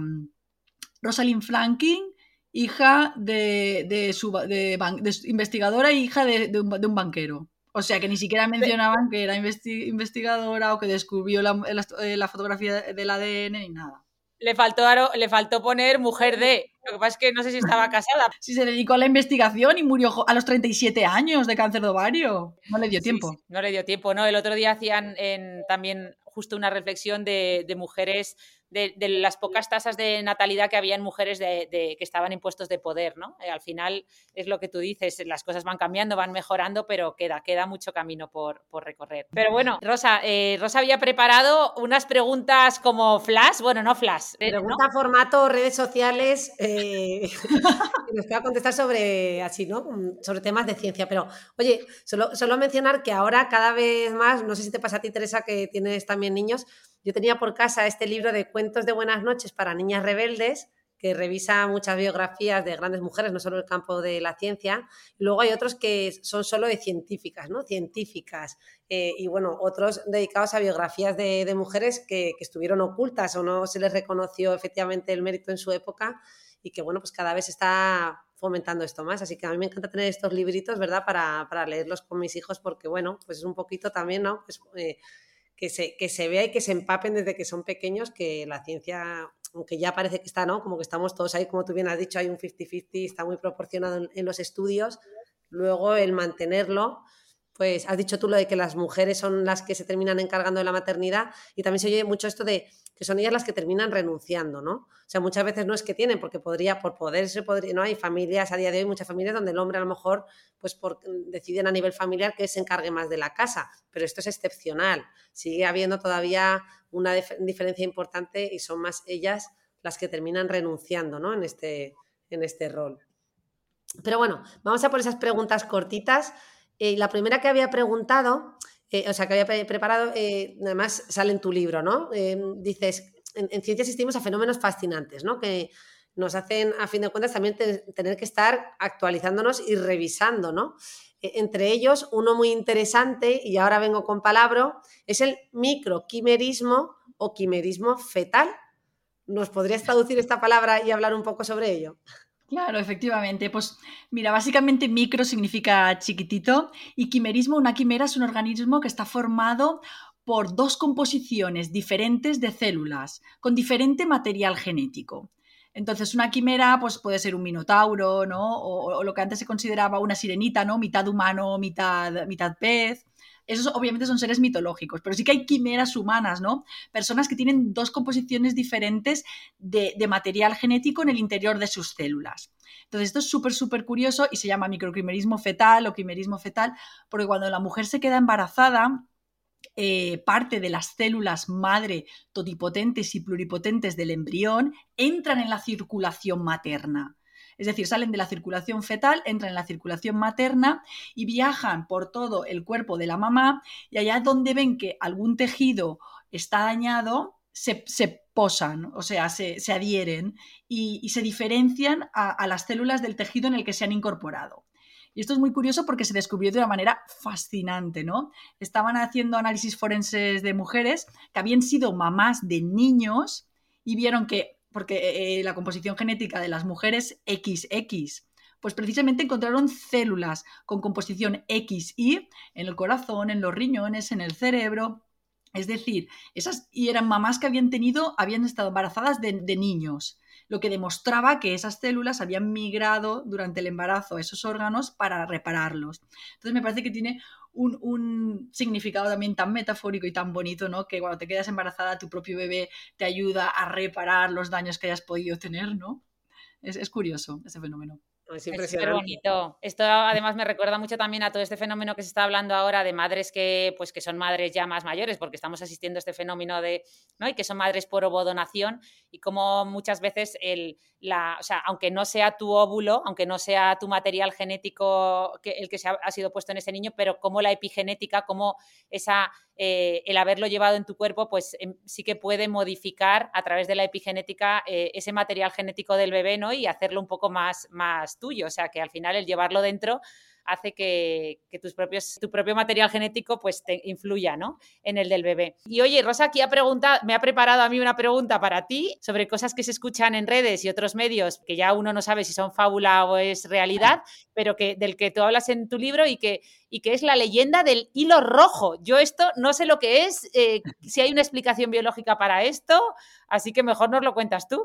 Rosalind Franklin, hija de, de, su, de, de investigadora e hija de, de, un, de un banquero. O sea, que ni siquiera mencionaban que era investi investigadora o que descubrió la, la, la fotografía del A D N ni nada. Le faltó, le faltó poner mujer de... Lo que pasa es que no sé si estaba casada. Sí, se dedicó a la investigación y murió a los treinta y siete años de cáncer de ovario. No le dio tiempo. Sí, sí, no le dio tiempo, ¿no? El otro día hacían en, también justo una reflexión de, de mujeres... De, de las pocas tasas de natalidad que había en mujeres de, de, que estaban en puestos de poder, ¿no? Eh, al final es lo que tú dices, las cosas van cambiando, van mejorando, pero queda, queda mucho camino por, por recorrer. Pero bueno, Rosa, eh, Rosa había preparado unas preguntas como flash, bueno, no flash. Pregunta, ¿no? Formato, redes sociales, eh, que nos pueda contestar sobre, así, ¿no? Sobre temas de ciencia, pero oye, solo, solo mencionar que ahora cada vez más, no sé si te pasa a ti, Teresa, que tienes también niños. Yo tenía por casa este libro de cuentos de buenas noches para niñas rebeldes, que revisa muchas biografías de grandes mujeres, no solo el campo de la ciencia. Y luego hay otros que son solo de científicas, ¿no? Científicas. Eh, y bueno, otros dedicados a biografías de, de mujeres que, que estuvieron ocultas o no se les reconoció efectivamente el mérito en su época y que, bueno, pues cada vez se está fomentando esto más. Así que a mí me encanta tener estos libritos, ¿verdad? Para, para leerlos con mis hijos porque, bueno, pues es un poquito también, ¿no? Pues, eh, Que se, que se vea y que se empapen desde que son pequeños, que la ciencia, aunque ya parece que está, ¿no? Como que estamos todos ahí, como tú bien has dicho, hay un cincuenta cincuenta, está muy proporcionado en, en los estudios. Luego el mantenerlo, pues has dicho tú lo de que las mujeres son las que se terminan encargando de la maternidad y también se oye mucho esto de que son ellas las que terminan renunciando, ¿no? O sea, muchas veces no es que tienen, porque podría, por poder, se podría, ¿no? Hay familias, a día de hoy, muchas familias donde el hombre a lo mejor, pues por, deciden a nivel familiar que se encargue más de la casa, pero esto es excepcional. Sigue habiendo todavía una dif- diferencia importante y son más ellas las que terminan renunciando, ¿no? En este, en este rol. Pero bueno, vamos a por esas preguntas cortitas. Eh, la primera que había preguntado, eh, o sea, que había pre preparado, eh, además sale en tu libro, ¿no? Eh, dices, en, en ciencia asistimos a fenómenos fascinantes, ¿no? Que nos hacen, a fin de cuentas, también te, tener que estar actualizándonos y revisando, ¿no? Eh, entre ellos, uno muy interesante, y ahora vengo con palabra, es el microquimerismo o quimerismo fetal. ¿Nos podrías traducir esta palabra y hablar un poco sobre ello? Claro, efectivamente. Pues mira, básicamente micro significa chiquitito y quimerismo, una quimera es un organismo que está formado por dos composiciones diferentes de células con diferente material genético. Entonces, una quimera pues, puede ser un minotauro, ¿no? O, o lo que antes se consideraba una sirenita, ¿no? Mitad humano, mitad, mitad pez. Esos obviamente son seres mitológicos, pero sí que hay quimeras humanas, ¿no? Personas que tienen dos composiciones diferentes de, de material genético en el interior de sus células. Entonces esto es súper, súper curioso y se llama microquimerismo fetal o quimerismo fetal porque cuando la mujer se queda embarazada, eh, parte de las células madre totipotentes y pluripotentes del embrión entran en la circulación materna. Es decir, salen de la circulación fetal, entran en la circulación materna y viajan por todo el cuerpo de la mamá y allá donde ven que algún tejido está dañado, se, se posan, o sea, se, se adhieren y, y se diferencian a, a las células del tejido en el que se han incorporado. Y esto es muy curioso porque se descubrió de una manera fascinante, ¿no? Estaban haciendo análisis forenses de mujeres que habían sido mamás de niños y vieron que porque eh, la composición genética de las mujeres equis equis, pues precisamente encontraron células con composición equis y en el corazón, en los riñones, en el cerebro. Es decir, esas y eran mamás que habían tenido, habían estado embarazadas de, de niños, lo que demostraba que esas células habían migrado durante el embarazo a esos órganos para repararlos. Entonces me parece que tiene un, un significado también tan metafórico y tan bonito, ¿no? Que cuando te quedas embarazada tu propio bebé te ayuda a reparar los daños que hayas podido tener, ¿no? Es, es curioso ese fenómeno. Es súper bonito. Esto además me recuerda mucho también a todo este fenómeno que se está hablando ahora de madres que, pues, que son madres ya más mayores, porque estamos asistiendo a este fenómeno de, ¿no? Y que son madres por ovodonación y como muchas veces el, la, o sea, aunque no sea tu óvulo, aunque no sea tu material genético que, el que se ha, ha sido puesto en ese niño, pero como la epigenética, como esa, eh, el haberlo llevado en tu cuerpo, pues eh, sí que puede modificar a través de la epigenética eh, ese material genético del bebé, ¿no? Y hacerlo un poco más, más tuyo, o sea que al final el llevarlo dentro hace que, que tus propios, tu propio material genético pues te influya, ¿no?, en el del bebé. Y oye, Rosa aquí ha preguntado, me ha preparado a mí una pregunta para ti sobre cosas que se escuchan en redes y otros medios que ya uno no sabe si son fábula o es realidad, pero que, del que tú hablas en tu libro y que, y que es la leyenda del hilo rojo. Yo esto no sé lo que es, eh, si hay una explicación biológica para esto, así que mejor nos lo cuentas tú.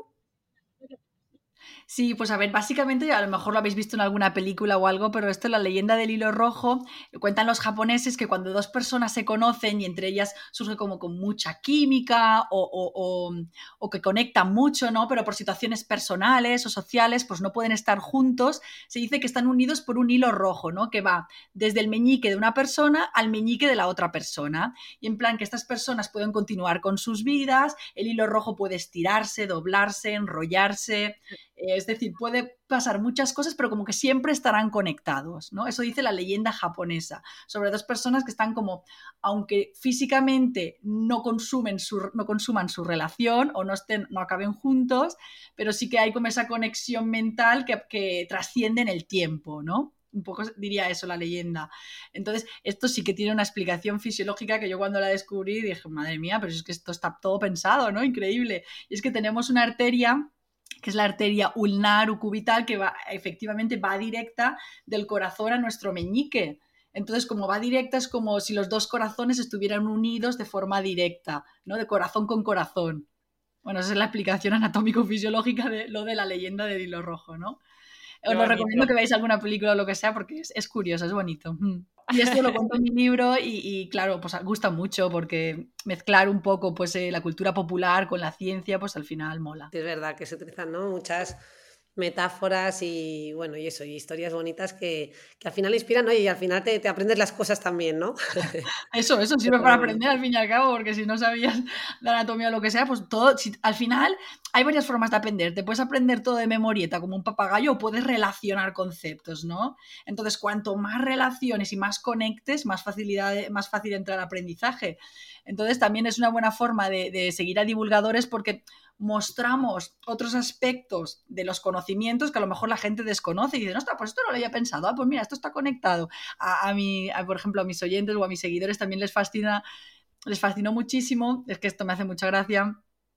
Sí, pues a ver, básicamente a lo mejor lo habéis visto en alguna película o algo, pero esto es la leyenda del hilo rojo. Cuentan los japoneses que cuando dos personas se conocen y entre ellas surge como con mucha química o, o, o, o que conectan mucho, ¿no?, pero por situaciones personales o sociales pues no pueden estar juntos, se dice que están unidos por un hilo rojo, ¿no?, que va desde el meñique de una persona al meñique de la otra persona. Y en plan que estas personas pueden continuar con sus vidas, el hilo rojo puede estirarse, doblarse, enrollarse... Es decir, puede pasar muchas cosas, pero como que siempre estarán conectados, ¿no? Eso dice la leyenda japonesa, sobre dos personas que están como, aunque físicamente no consumen su, no consuman su relación o no, estén, no acaben juntos, pero sí que hay como esa conexión mental que, que trasciende en el tiempo, ¿no? Un poco diría eso la leyenda. Entonces, esto sí que tiene una explicación fisiológica que yo cuando la descubrí dije, madre mía, pero es que esto está todo pensado, ¿no? Increíble. Y es que tenemos una arteria que es la arteria ulnar o cubital, que va, efectivamente va directa del corazón a nuestro meñique. Entonces, como va directa, es como si los dos corazones estuvieran unidos de forma directa, ¿no?, de corazón con corazón. Bueno, esa es la explicación anatómico-fisiológica de lo de la leyenda del hilo rojo, ¿no? Os lo recomiendo que veáis alguna película o lo que sea porque es, es curioso, es bonito. Y esto lo cuento en mi libro y, y claro, pues gusta mucho porque mezclar un poco pues eh, la cultura popular con la ciencia, pues al final mola. Es verdad que se utilizan, ¿no?, muchas metáforas y bueno, y eso, y historias bonitas que, que al final inspiran, ¿no?, y al final te, te aprendes las cosas también, ¿no? Eso, eso sirve para aprender al fin y al cabo, porque si no sabías de anatomía o lo que sea, pues todo, si, al final hay varias formas de aprender. Te puedes aprender todo de memorieta como un papagayo o puedes relacionar conceptos, ¿no? Entonces, cuanto más relaciones y más conectes, más facilidad, más fácil entra el aprendizaje. Entonces, también es una buena forma de, de seguir a divulgadores porque mostramos otros aspectos de los conocimientos que a lo mejor la gente desconoce y dice, no, pues esto no lo había pensado, ah, pues mira, esto está conectado. A, a mi, a, por ejemplo, a mis oyentes o a mis seguidores también les fascina, les fascinó muchísimo, es que esto me hace mucha gracia,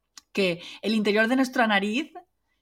que el interior de nuestra nariz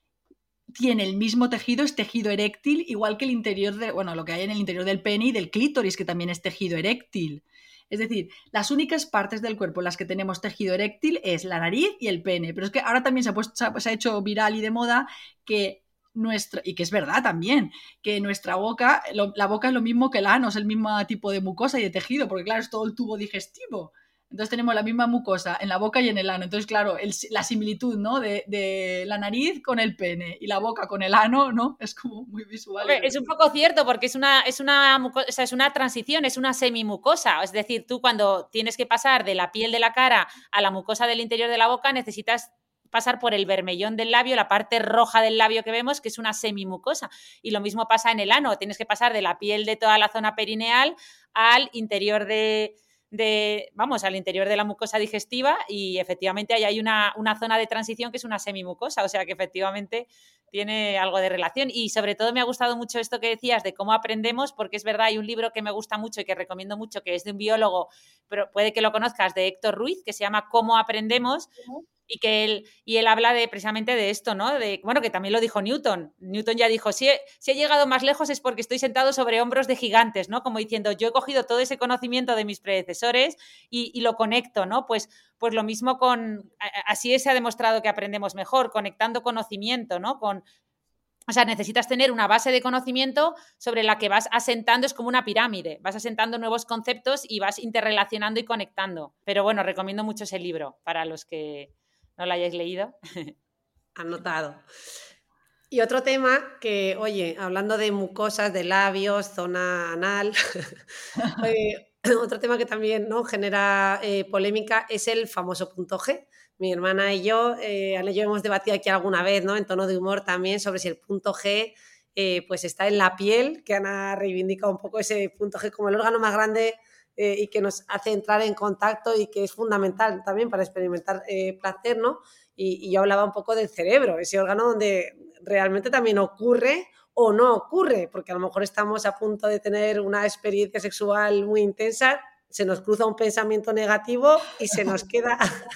tiene el mismo tejido, es tejido eréctil, igual que el interior de, bueno, lo que hay en el interior del pene y del clítoris, que también es tejido eréctil. Es decir, las únicas partes del cuerpo en las que tenemos tejido eréctil es la nariz y el pene. Pero es que ahora también se ha, puesto, se ha hecho viral y de moda que nuestra, y que es verdad también, que nuestra boca, lo, la boca es lo mismo que el ano, es el mismo tipo de mucosa y de tejido, porque claro, es todo el tubo digestivo. Entonces tenemos la misma mucosa en la boca y en el ano. Entonces, claro, el, la similitud, ¿no?, de, de la nariz con el pene y la boca con el ano, ¿no?, es como muy visual. Hombre, es un poco cierto porque es una, es, una mucosa, o sea, es una transición, es una semimucosa. Es decir, tú cuando tienes que pasar de la piel de la cara a la mucosa del interior de la boca necesitas pasar por el bermellón del labio, la parte roja del labio que vemos, que es una semimucosa. Y lo mismo pasa en el ano. Tienes que pasar de la piel de toda la zona perineal al interior de... De, vamos, al interior de la mucosa digestiva y efectivamente ahí hay una, una zona de transición que es una semimucosa, o sea que efectivamente tiene algo de relación. Y sobre todo me ha gustado mucho esto que decías de cómo aprendemos, porque es verdad, hay un libro que me gusta mucho y que recomiendo mucho, que es de un biólogo, pero puede que lo conozcas, de Héctor Ruiz, que se llama Cómo aprendemos, y que él, y él habla de, precisamente de esto, ¿no? De, bueno, que también lo dijo Newton. Newton ya dijo, si he, si he llegado más lejos es porque estoy sentado sobre hombros de gigantes, ¿no? Como diciendo, yo he cogido todo ese conocimiento de mis predecesores y, y lo conecto, ¿no? Pues, pues lo mismo con, así se ha demostrado que aprendemos mejor, conectando conocimiento, ¿no? Con, o sea, necesitas tener una base de conocimiento sobre la que vas asentando, es como una pirámide, vas asentando nuevos conceptos y vas interrelacionando y conectando. Pero bueno, recomiendo mucho ese libro para los que no lo hayáis leído. Anotado. Y otro tema que, oye, hablando de mucosas, de labios, zona anal, eh, otro tema que también, ¿no?, genera eh, polémica es el famoso punto G. Mi hermana y yo, eh, Ana y yo hemos debatido aquí alguna vez, ¿no?, en tono de humor también, sobre si el punto G eh, pues está en la piel, que Ana reivindica un poco ese punto G como el órgano más grande eh, y que nos hace entrar en contacto y que es fundamental también para experimentar eh, placer, ¿no? Y, y yo hablaba un poco del cerebro, ese órgano donde realmente también ocurre o no ocurre, porque a lo mejor estamos a punto de tener una experiencia sexual muy intensa, se nos cruza un pensamiento negativo y se nos queda...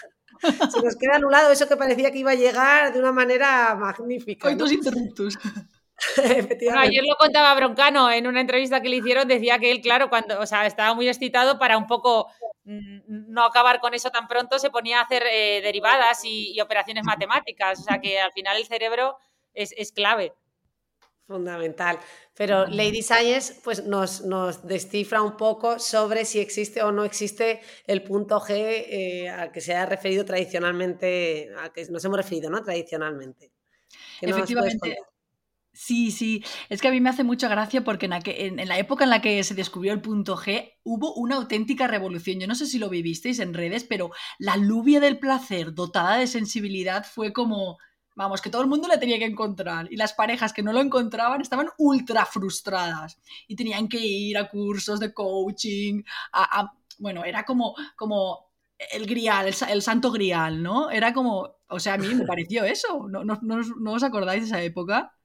Se nos queda anulado eso que parecía que iba a llegar de una manera magnífica, ¿no? Coitus interruptus. Bueno, ayer lo contaba Broncano en una entrevista que le hicieron, decía que él, claro, cuando, o sea, estaba muy excitado para un poco mmm, no acabar con eso tan pronto, se ponía a hacer eh, derivadas y, y operaciones matemáticas, o sea que al final el cerebro es, es clave. Fundamental. Pero Lady Science pues nos, nos descifra un poco sobre si existe o no existe el punto G eh, al que se ha referido tradicionalmente, al que nos hemos referido, ¿no? Tradicionalmente. Efectivamente. Sí, sí. Es que a mí me hace mucha gracia porque en la, que, en, en la época en la que se descubrió el punto G hubo una auténtica revolución. Yo no sé si lo vivisteis en redes, pero la lluvia del placer dotada de sensibilidad fue como... Vamos, que todo el mundo le tenía que encontrar. Y las parejas que no lo encontraban estaban ultra frustradas. Y tenían que ir a cursos de coaching. A, a, bueno, era como, como el grial, el, el santo grial, ¿no? Era como... O sea, a mí me pareció eso. ¿No, no, no, ¿no os acordáis de esa época?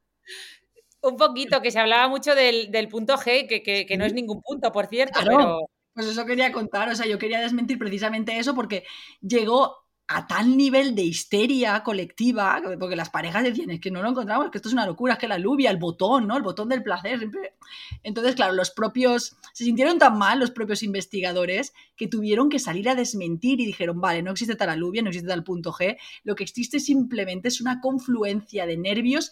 Un poquito, que se hablaba mucho del, del punto G, que, que, que no es ningún punto, por cierto, claro, pero... Pues eso quería contar. O sea, yo quería desmentir precisamente eso porque llegó... a tal nivel de histeria colectiva, porque las parejas decían, es que no lo encontramos, que esto es una locura, es que la lluvia, el botón, ¿no? El botón del placer. Siempre... Entonces, claro, los propios... Se sintieron tan mal los propios investigadores que tuvieron que salir a desmentir y dijeron, vale, no existe tal alubia, no existe tal punto G, lo que existe simplemente es una confluencia de nervios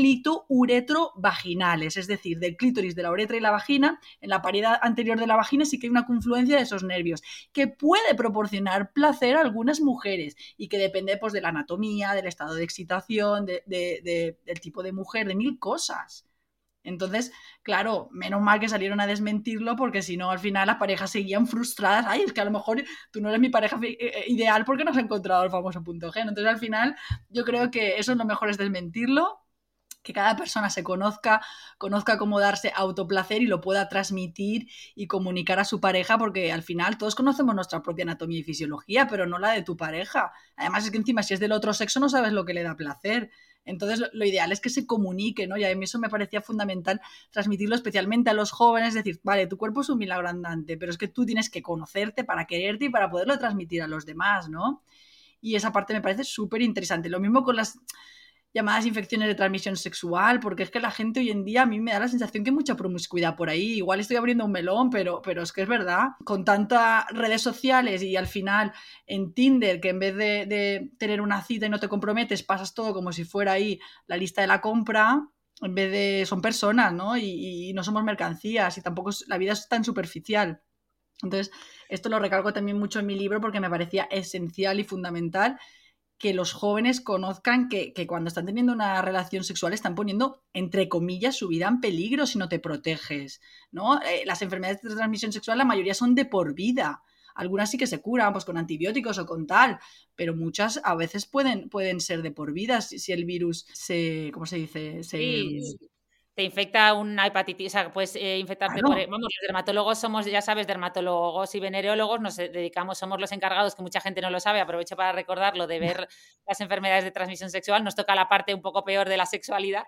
clito-uretro-vaginales, es decir, del clítoris, de la uretra y la vagina, en la pared anterior de la vagina sí que hay una confluencia de esos nervios que puede proporcionar placer a algunas mujeres y que depende pues, de la anatomía, del estado de excitación, de, de, de, del tipo de mujer, de mil cosas. Entonces, claro, menos mal que salieron a desmentirlo porque si no, al final las parejas seguían frustradas. Ay, es que a lo mejor tú no eres mi pareja ideal porque no has encontrado el famoso punto G. Entonces, al final, yo creo que eso es lo mejor, es desmentirlo, que cada persona se conozca, conozca cómo darse autoplacer y lo pueda transmitir y comunicar a su pareja, porque al final todos conocemos nuestra propia anatomía y fisiología, pero no la de tu pareja. Además es que encima si es del otro sexo no sabes lo que le da placer. Entonces lo ideal es que se comunique, ¿no? Y a mí eso me parecía fundamental transmitirlo especialmente a los jóvenes, es decir, vale, tu cuerpo es un milagro andante, pero es que tú tienes que conocerte para quererte y para poderlo transmitir a los demás, ¿no? Y esa parte me parece súper interesante. Lo mismo con las llamadas infecciones de transmisión sexual, porque es que la gente hoy en día a mí me da la sensación que hay mucha promiscuidad por ahí. Igual estoy abriendo un melón, pero, pero es que es verdad. Con tantas redes sociales y al final en Tinder, que en vez de, de tener una cita y no te comprometes, pasas todo como si fuera ahí la lista de la compra, en vez de... son personas, ¿no? Y, y no somos mercancías y tampoco es, la vida es tan superficial. Entonces, esto lo recalco también mucho en mi libro porque me parecía esencial y fundamental que los jóvenes conozcan que, que cuando están teniendo una relación sexual están poniendo, entre comillas, su vida en peligro si no te proteges, ¿no? Eh, las enfermedades de transmisión sexual, la mayoría son de por vida. Algunas sí que se curan pues, con antibióticos o con tal, pero muchas a veces pueden, pueden ser de por vida si, si el virus se... ¿Cómo se dice? Se... Sí. Te infecta una hepatitis, o sea, puedes eh, infectarte Claro. por... Vamos, los dermatólogos somos, ya sabes, dermatólogos y venereólogos, nos dedicamos, somos los encargados, que mucha gente no lo sabe, aprovecho para recordarlo, de ver las enfermedades de transmisión sexual, nos toca la parte un poco peor de la sexualidad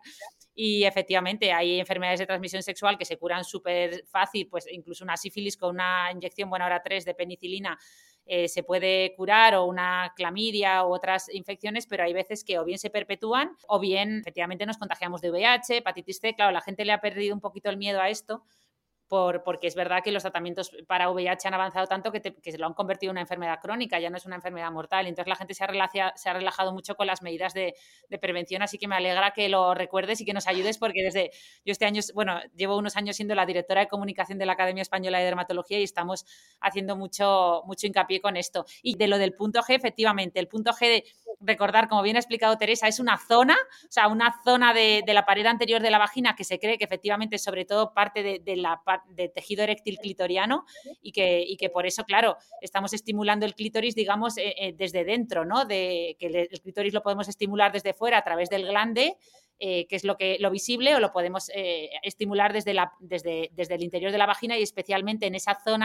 y efectivamente hay enfermedades de transmisión sexual que se curan súper fácil, pues incluso una sífilis con una inyección, bueno, ahora tres de penicilina, Eh, se puede curar, o una clamidia u otras infecciones, pero hay veces que o bien se perpetúan o bien efectivamente nos contagiamos de V I H, hepatitis C. Claro, la gente le ha perdido un poquito el miedo a esto por, porque es verdad que los tratamientos para V I H han avanzado tanto que, te, que se lo han convertido en una enfermedad crónica, ya no es una enfermedad mortal. Entonces la gente se ha, relacia, se ha relajado mucho con las medidas de, de prevención, así que me alegra que lo recuerdes y que nos ayudes, porque desde yo este año, bueno, llevo unos años siendo la directora de comunicación de la Academia Española de Dermatología y estamos haciendo mucho, mucho hincapié con esto. Y de lo del punto G, efectivamente, el punto G, de recordar, como bien ha explicado Teresa, es una zona, o sea, una zona de, de la pared anterior de la vagina que se cree que efectivamente es sobre todo parte de, de la de tejido eréctil clitoriano y que, y que por eso, claro, estamos estimulando el clítoris, digamos, eh, eh, desde dentro, ¿no? De, que el clítoris lo podemos estimular desde fuera a través del glande, eh, que es lo, que, lo visible, o lo podemos eh, estimular desde, la, desde, desde el interior de la vagina y especialmente en esa zona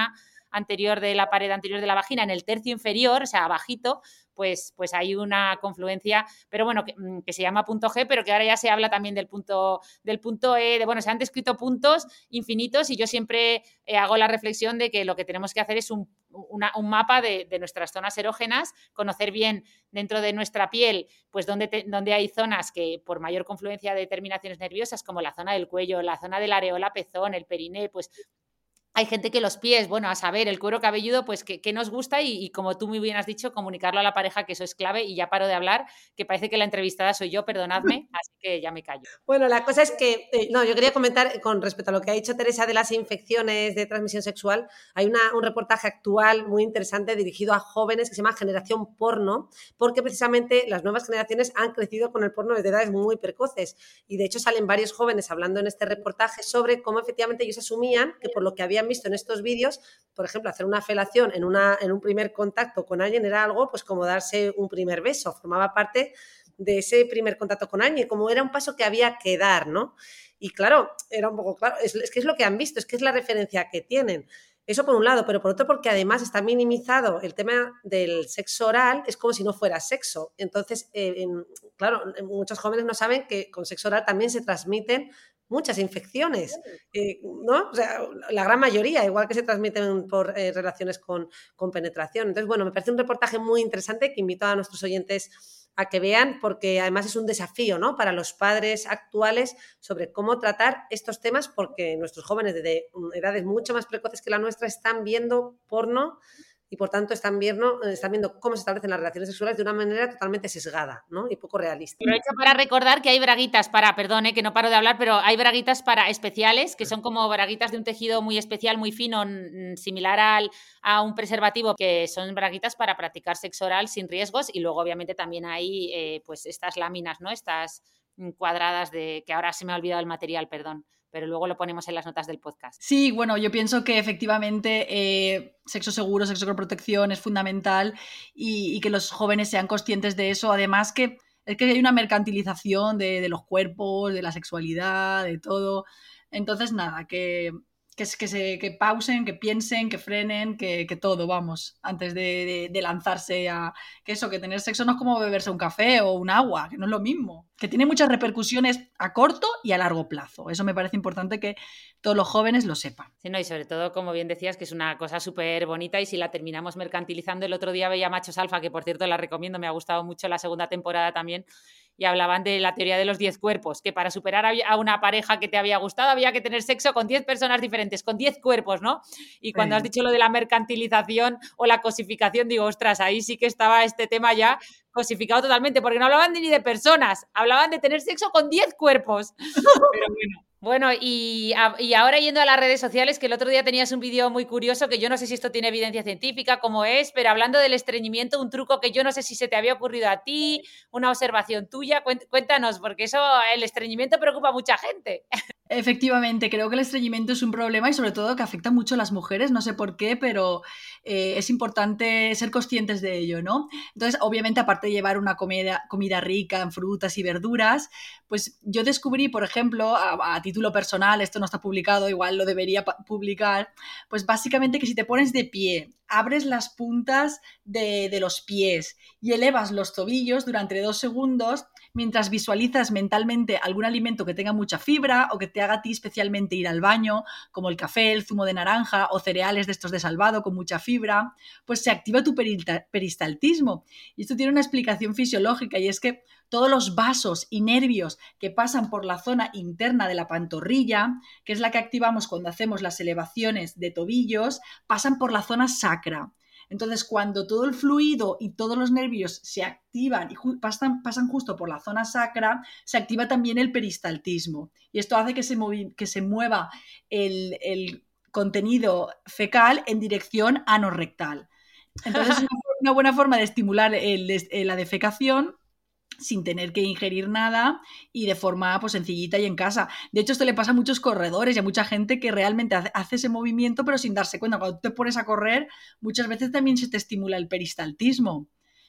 anterior de la pared anterior de la vagina, en el tercio inferior, o sea, abajito, pues, pues hay una confluencia, pero bueno, que, que se llama punto G, pero que ahora ya se habla también del punto, del punto E, de, bueno, se han descrito puntos infinitos y yo siempre eh, hago la reflexión de que lo que tenemos que hacer es un, una, un mapa de, de nuestras zonas erógenas, conocer bien dentro de nuestra piel, pues dónde, te, dónde hay zonas que por mayor confluencia de terminaciones nerviosas, como la zona del cuello, la zona del areola pezón, el periné, pues hay gente que los pies, bueno, a saber, el cuero cabelludo, pues que, que nos gusta y, y como tú muy bien has dicho, comunicarlo a la pareja, que eso es clave, y ya paro de hablar, que parece que la entrevistada soy yo, perdonadme, así que ya me callo. Bueno, la cosa es que, eh, no, yo quería comentar con respecto a lo que ha dicho Teresa de las infecciones de transmisión sexual, hay una, un reportaje actual muy interesante dirigido a jóvenes que se llama Generación Porno, porque precisamente las nuevas generaciones han crecido con el porno desde edades muy precoces, y de hecho salen varios jóvenes hablando en este reportaje sobre cómo efectivamente ellos asumían que por lo que habían visto en estos vídeos, por ejemplo, hacer una felación en, una, en un primer contacto con alguien era algo pues como darse un primer beso, formaba parte de ese primer contacto con alguien, como era un paso que había que dar, ¿no? Y claro, era un poco claro, es, es que es lo que han visto, es que es la referencia que tienen. Eso por un lado, pero por otro porque además está minimizado el tema del sexo oral, es como si no fuera sexo. Entonces, eh, en, claro, muchos jóvenes no saben que con sexo oral también se transmiten muchas infecciones, eh, ¿no? O sea, la gran mayoría, igual que se transmiten por eh, relaciones con, con penetración. Entonces, bueno, me parece un reportaje muy interesante que invito a nuestros oyentes a que vean, porque además es un desafío, ¿no?, para los padres actuales sobre cómo tratar estos temas, porque nuestros jóvenes desde edades mucho más precoces que la nuestra están viendo porno y por tanto están viendo, están viendo cómo se establecen las relaciones sexuales de una manera totalmente sesgada, ¿no?, y poco realista. Aprovecho para recordar que hay braguitas para, perdón, eh, que no paro de hablar, pero hay braguitas para especiales, que son como braguitas de un tejido muy especial, muy fino, similar al, a un preservativo, que son braguitas para practicar sexo oral sin riesgos, y luego obviamente también hay eh, pues estas láminas, ¿no?, estas cuadradas de, que ahora se me ha olvidado el material, perdón, pero luego lo ponemos en las notas del podcast. Sí, bueno, yo pienso que efectivamente eh, sexo seguro, sexo con protección es fundamental y, y que los jóvenes sean conscientes de eso. Además que es que hay una mercantilización de, de los cuerpos, de la sexualidad, de todo. Entonces, nada, que, que, que, se, que pausen, que piensen, que frenen, que, que todo, vamos, antes de, de, de lanzarse a... Que eso, que tener sexo no es como beberse un café o un agua, que no es lo mismo. Que tiene muchas repercusiones a corto y a largo plazo. Eso me parece importante que todos los jóvenes lo sepan. Sí, no, y sobre todo, como bien decías, que es una cosa súper bonita y si la terminamos mercantilizando, el otro día veía Machos Alfa, que por cierto la recomiendo, me ha gustado mucho la segunda temporada también, y hablaban de la teoría de los diez cuerpos, que para superar a una pareja que te había gustado había que tener sexo con diez personas diferentes, con diez cuerpos, ¿no? Y cuando sí. has dicho lo de la mercantilización o la cosificación, digo, ostras, ahí sí que estaba este tema ya cosificado totalmente, porque no hablaban ni de personas, hablaban de tener sexo con diez cuerpos. Pero bueno. Bueno, y, y ahora yendo a las redes sociales, que el otro día tenías un vídeo muy curioso, que yo no sé si esto tiene evidencia científica, cómo es, pero hablando del estreñimiento, un truco que yo no sé si se te había ocurrido a ti, una observación tuya, cuéntanos, porque eso, el estreñimiento preocupa a mucha gente. Efectivamente, creo que el estreñimiento es un problema y sobre todo que afecta mucho a las mujeres, no sé por qué, pero eh, es importante ser conscientes de ello, ¿no? Entonces, obviamente, aparte de llevar una comida, comida rica en frutas y verduras, pues yo descubrí, por ejemplo, a, a título personal, esto no está publicado, igual lo debería publicar, pues básicamente que si te pones de pie, abres las puntas de, de los pies y elevas los tobillos durante dos segundos mientras visualizas mentalmente algún alimento que tenga mucha fibra o que te haga a ti especialmente ir al baño, como el café, el zumo de naranja o cereales de estos de salvado con mucha fibra, pues se activa tu peristaltismo. Y esto tiene una explicación fisiológica y es que todos los vasos y nervios que pasan por la zona interna de la pantorrilla, que es la que activamos cuando hacemos las elevaciones de tobillos, pasan por la zona sacra. Entonces, cuando todo el fluido y todos los nervios se activan y ju- pasan, pasan justo por la zona sacra, se activa también el peristaltismo. Y esto hace que se, movi- que se mueva el, el contenido fecal en dirección anorrectal. Entonces, es una, una buena forma de estimular el, el, la defecación sin tener que ingerir nada y de forma pues sencillita y en casa. De hecho, esto le pasa a muchos corredores y a mucha gente que realmente hace, hace ese movimiento pero sin darse cuenta. Cuando te pones a correr, muchas veces también se te estimula el peristaltismo.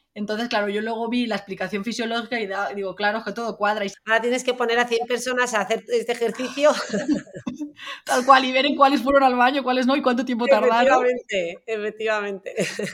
Entonces, claro, yo luego vi la explicación fisiológica y da, digo, claro, es que todo cuadra. Y... Ahora tienes que poner a cien personas a hacer este ejercicio. Tal cual, y ver en cuáles fueron al baño, cuáles no, y cuánto tiempo tardaron. Efectivamente, efectivamente.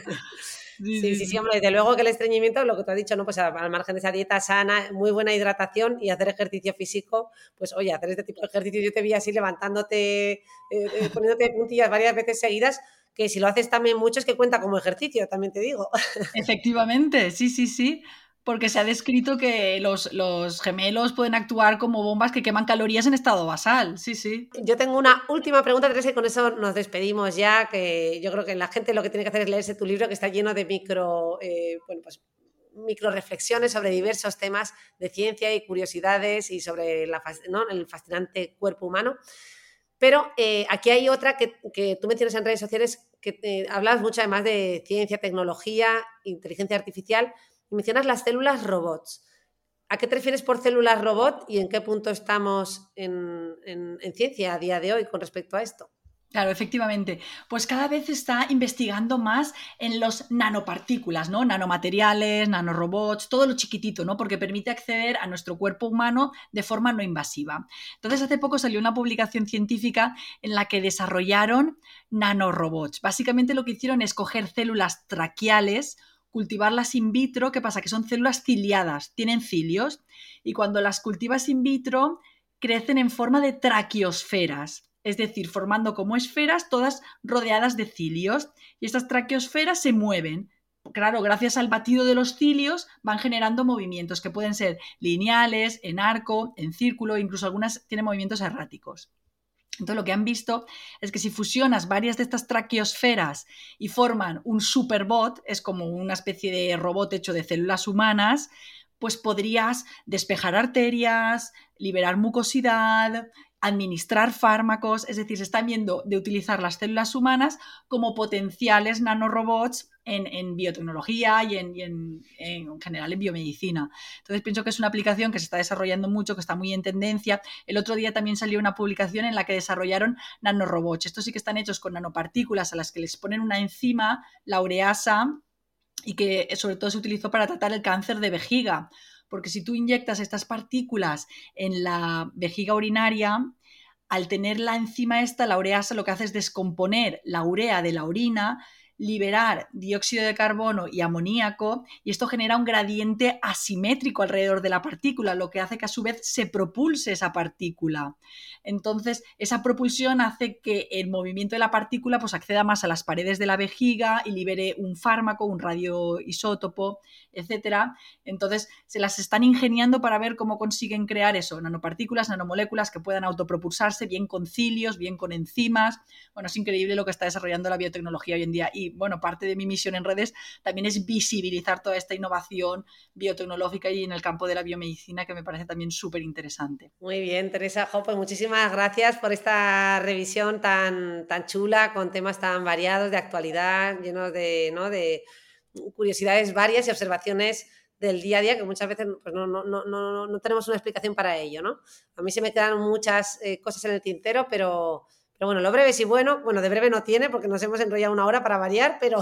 Sí, sí, sí, sí, sí, hombre, desde luego que el estreñimiento, lo que tú has dicho, ¿no? Pues al margen de esa dieta sana, muy buena hidratación y hacer ejercicio físico, pues oye, hacer este tipo de ejercicio, yo te vi así levantándote, eh, eh, poniéndote puntillas varias veces seguidas, que si lo haces también mucho es que cuenta como ejercicio, también te digo. Efectivamente, sí, sí, sí, porque se ha descrito que los, los gemelos pueden actuar como bombas que queman calorías en estado basal, sí, sí. Yo tengo una última pregunta, Teresa, y con eso nos despedimos ya, que yo creo que la gente lo que tiene que hacer es leerse tu libro, que está lleno de micro, eh, bueno, pues, micro reflexiones sobre diversos temas de ciencia y curiosidades y sobre la, ¿no? el fascinante cuerpo humano. Pero eh, aquí hay otra que, que tú mencionas en redes sociales, que eh, hablas mucho además de ciencia, tecnología, inteligencia artificial, y mencionas las células robots. ¿A qué te refieres por células robot y en qué punto estamos en, en, en ciencia a día de hoy con respecto a esto? Claro, efectivamente. Pues cada vez se está investigando más en los nanopartículas, ¿no? Nanomateriales, nanorobots, todo lo chiquitito, ¿no? Porque permite acceder a nuestro cuerpo humano de forma no invasiva. Entonces, hace poco salió una publicación científica en la que desarrollaron nanorobots. Básicamente lo que hicieron es coger células traqueales, cultivarlas in vitro. ¿Qué pasa? Que son células ciliadas, tienen cilios, y cuando las cultivas in vitro crecen en forma de traqueosferas. Es decir, formando como esferas todas rodeadas de cilios, y estas traqueosferas se mueven. Claro, gracias al batido de los cilios van generando movimientos que pueden ser lineales, en arco, en círculo, incluso algunas tienen movimientos erráticos. Entonces lo que han visto es que si fusionas varias de estas traqueosferas y forman un superbot, es como una especie de robot hecho de células humanas, pues podrías despejar arterias, liberar mucosidad, administrar fármacos, es decir, se están viendo de utilizar las células humanas como potenciales nanorobots en, en biotecnología y, en, y en, en general en biomedicina. Entonces pienso que es una aplicación que se está desarrollando mucho, que está muy en tendencia. El otro día también salió una publicación en la que desarrollaron nanorobots. Estos sí que están hechos con nanopartículas a las que les ponen una enzima, la ureasa, y que sobre todo se utilizó para tratar el cáncer de vejiga. Porque si tú inyectas estas partículas en la vejiga urinaria, al tener la enzima esta, la ureasa, lo que hace es descomponer la urea de la orina, liberar dióxido de carbono y amoníaco, y esto genera un gradiente asimétrico alrededor de la partícula, lo que hace que a su vez se propulse esa partícula. Entonces, esa propulsión hace que el movimiento de la partícula pues, acceda más a las paredes de la vejiga y libere un fármaco, un radioisótopo, etcétera. Entonces, se las están ingeniando para ver cómo consiguen crear eso, nanopartículas, nanomoléculas que puedan autopropulsarse, bien con cilios, bien con enzimas. Bueno, es increíble lo que está desarrollando la biotecnología hoy en día. Y bueno, parte de mi misión en redes también es visibilizar toda esta innovación biotecnológica y en el campo de la biomedicina, que me parece también súper interesante. Muy bien, Teresa Jo, pues muchísimas gracias por esta revisión tan, tan chula, con temas tan variados de actualidad, llenos de, ¿no? de curiosidades varias y observaciones del día a día que muchas veces pues no, no, no, no, no tenemos una explicación para ello, ¿no? A mí se me quedan muchas eh, cosas en el tintero, pero... Pero bueno, lo breve sí bueno, bueno, de breve no tiene porque nos hemos enrollado una hora para variar, pero,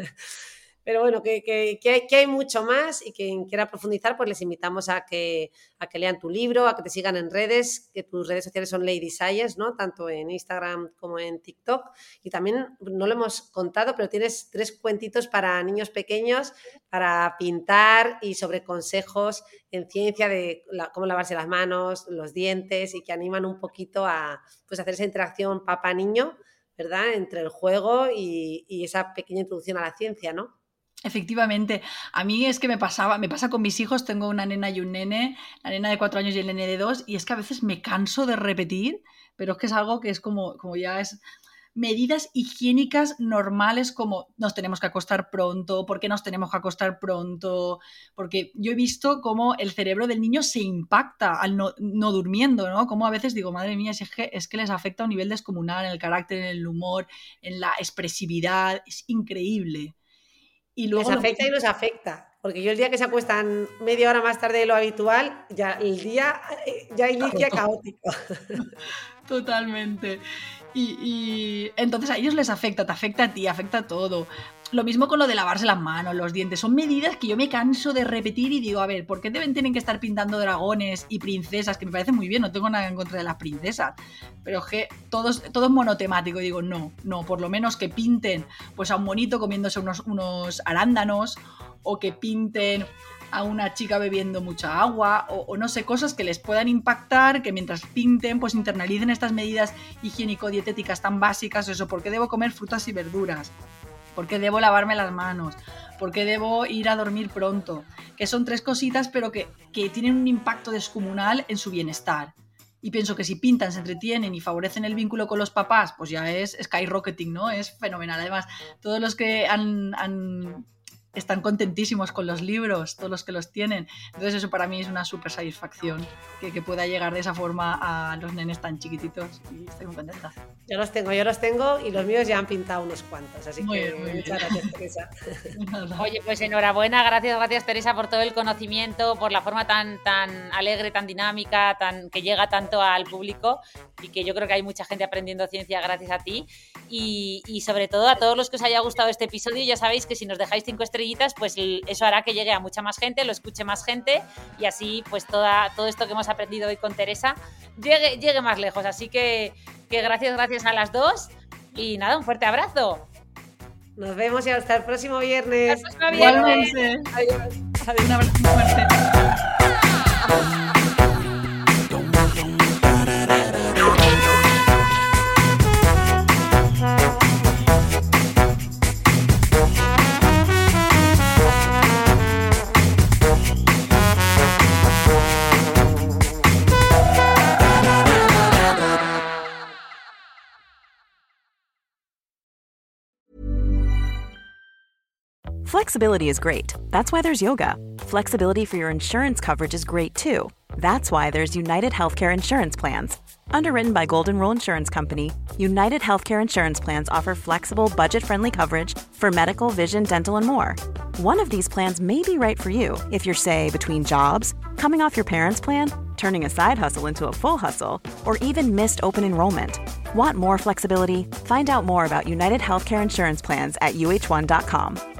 pero bueno, que, que, que, hay, que hay mucho más, y quien quiera profundizar, pues les invitamos a que, a que lean tu libro, a que te sigan en redes, que tus redes sociales son Lady Science, ¿no? Tanto en Instagram como en TikTok. Y también, no lo hemos contado, pero tienes tres cuentitos para niños pequeños, para pintar y sobre consejos en ciencia de la, cómo lavarse las manos, los dientes, y que animan un poquito a pues, hacer esa interacción papá-niño, ¿verdad? Entre el juego y, y esa pequeña introducción a la ciencia, ¿no? Efectivamente, a mí es que me pasaba, me pasa con mis hijos, tengo una nena y un nene, la nena de cuatro años y el nene de dos, y es que a veces me canso de repetir, pero es que es algo que es como, como ya es... medidas higiénicas normales, como nos tenemos que acostar pronto, por qué nos tenemos que acostar pronto, porque yo he visto cómo el cerebro del niño se impacta al no, no durmiendo, ¿no? Como a veces digo, madre mía, es que, es que les afecta a un nivel descomunal en el carácter, en el humor, en la expresividad, es increíble. Y luego les afecta lo... y nos afecta, porque yo el día que se acuestan media hora más tarde de lo habitual, ya el día ya inicia caótico. Totalmente. Y, y entonces a ellos les afecta, te afecta a ti, afecta a todo. lo mismo con lo de lavarse las manos, los dientes. Son medidas que yo me canso de repetir y digo, a ver, ¿por qué deben tienen que estar pintando dragones y princesas? Que me parece muy bien, no tengo nada en contra de las princesas. Pero es que todo es, todo es monotemático. Y digo, no, no, por lo menos que pinten pues a un monito comiéndose unos, unos arándanos, o que pinten a una chica bebiendo mucha agua, o, o no sé, cosas que les puedan impactar, que mientras pinten pues internalicen estas medidas higiénico-dietéticas tan básicas. Eso, ¿por qué debo comer frutas y verduras? ¿Por qué debo lavarme las manos? ¿Por qué debo ir a dormir pronto? Que son tres cositas, pero que, que tienen un impacto descomunal en su bienestar. Y pienso que si pintan, se entretienen y favorecen el vínculo con los papás, pues ya es skyrocketing, ¿no? Es fenomenal. Además, todos los que han... han están contentísimos con los libros, todos los que los tienen. Entonces eso para mí es una súper satisfacción, que, que pueda llegar de esa forma a los nenes tan chiquititos, y estoy muy contenta. Yo los tengo, yo los tengo y los míos ya han pintado unos cuantos, así muy que bien, muy muchas bien. gracias, Teresa. Oye, pues enhorabuena, gracias, gracias Teresa por todo el conocimiento, por la forma tan, tan alegre, tan dinámica, tan, que llega tanto al público, y que yo creo que hay mucha gente aprendiendo ciencia gracias a ti, y, y sobre todo a todos los que os haya gustado este episodio. Ya sabéis que si nos dejáis cinco estrellas, pues eso hará que llegue a mucha más gente, lo escuche más gente, y así pues toda, todo esto que hemos aprendido hoy con Teresa llegue, llegue más lejos. Así que, que gracias, gracias a las dos, y nada, un fuerte abrazo. Nos vemos y hasta el próximo viernes. Hasta el próximo viernes. Igualmente. Adiós. Un abrazo muy fuerte. Flexibility is great. That's why there's yoga. Flexibility for your insurance coverage is great too. That's why there's United Healthcare Insurance Plans. Underwritten by Golden Rule Insurance Company, United Healthcare Insurance Plans offer flexible, budget-friendly coverage for medical, vision, dental, and more. One of these plans may be right for you if you're, say, between jobs, coming off your parents' plan, turning a side hustle into a full hustle, or even missed open enrollment. Want more flexibility? Find out more about United Healthcare Insurance Plans at U H one dot com.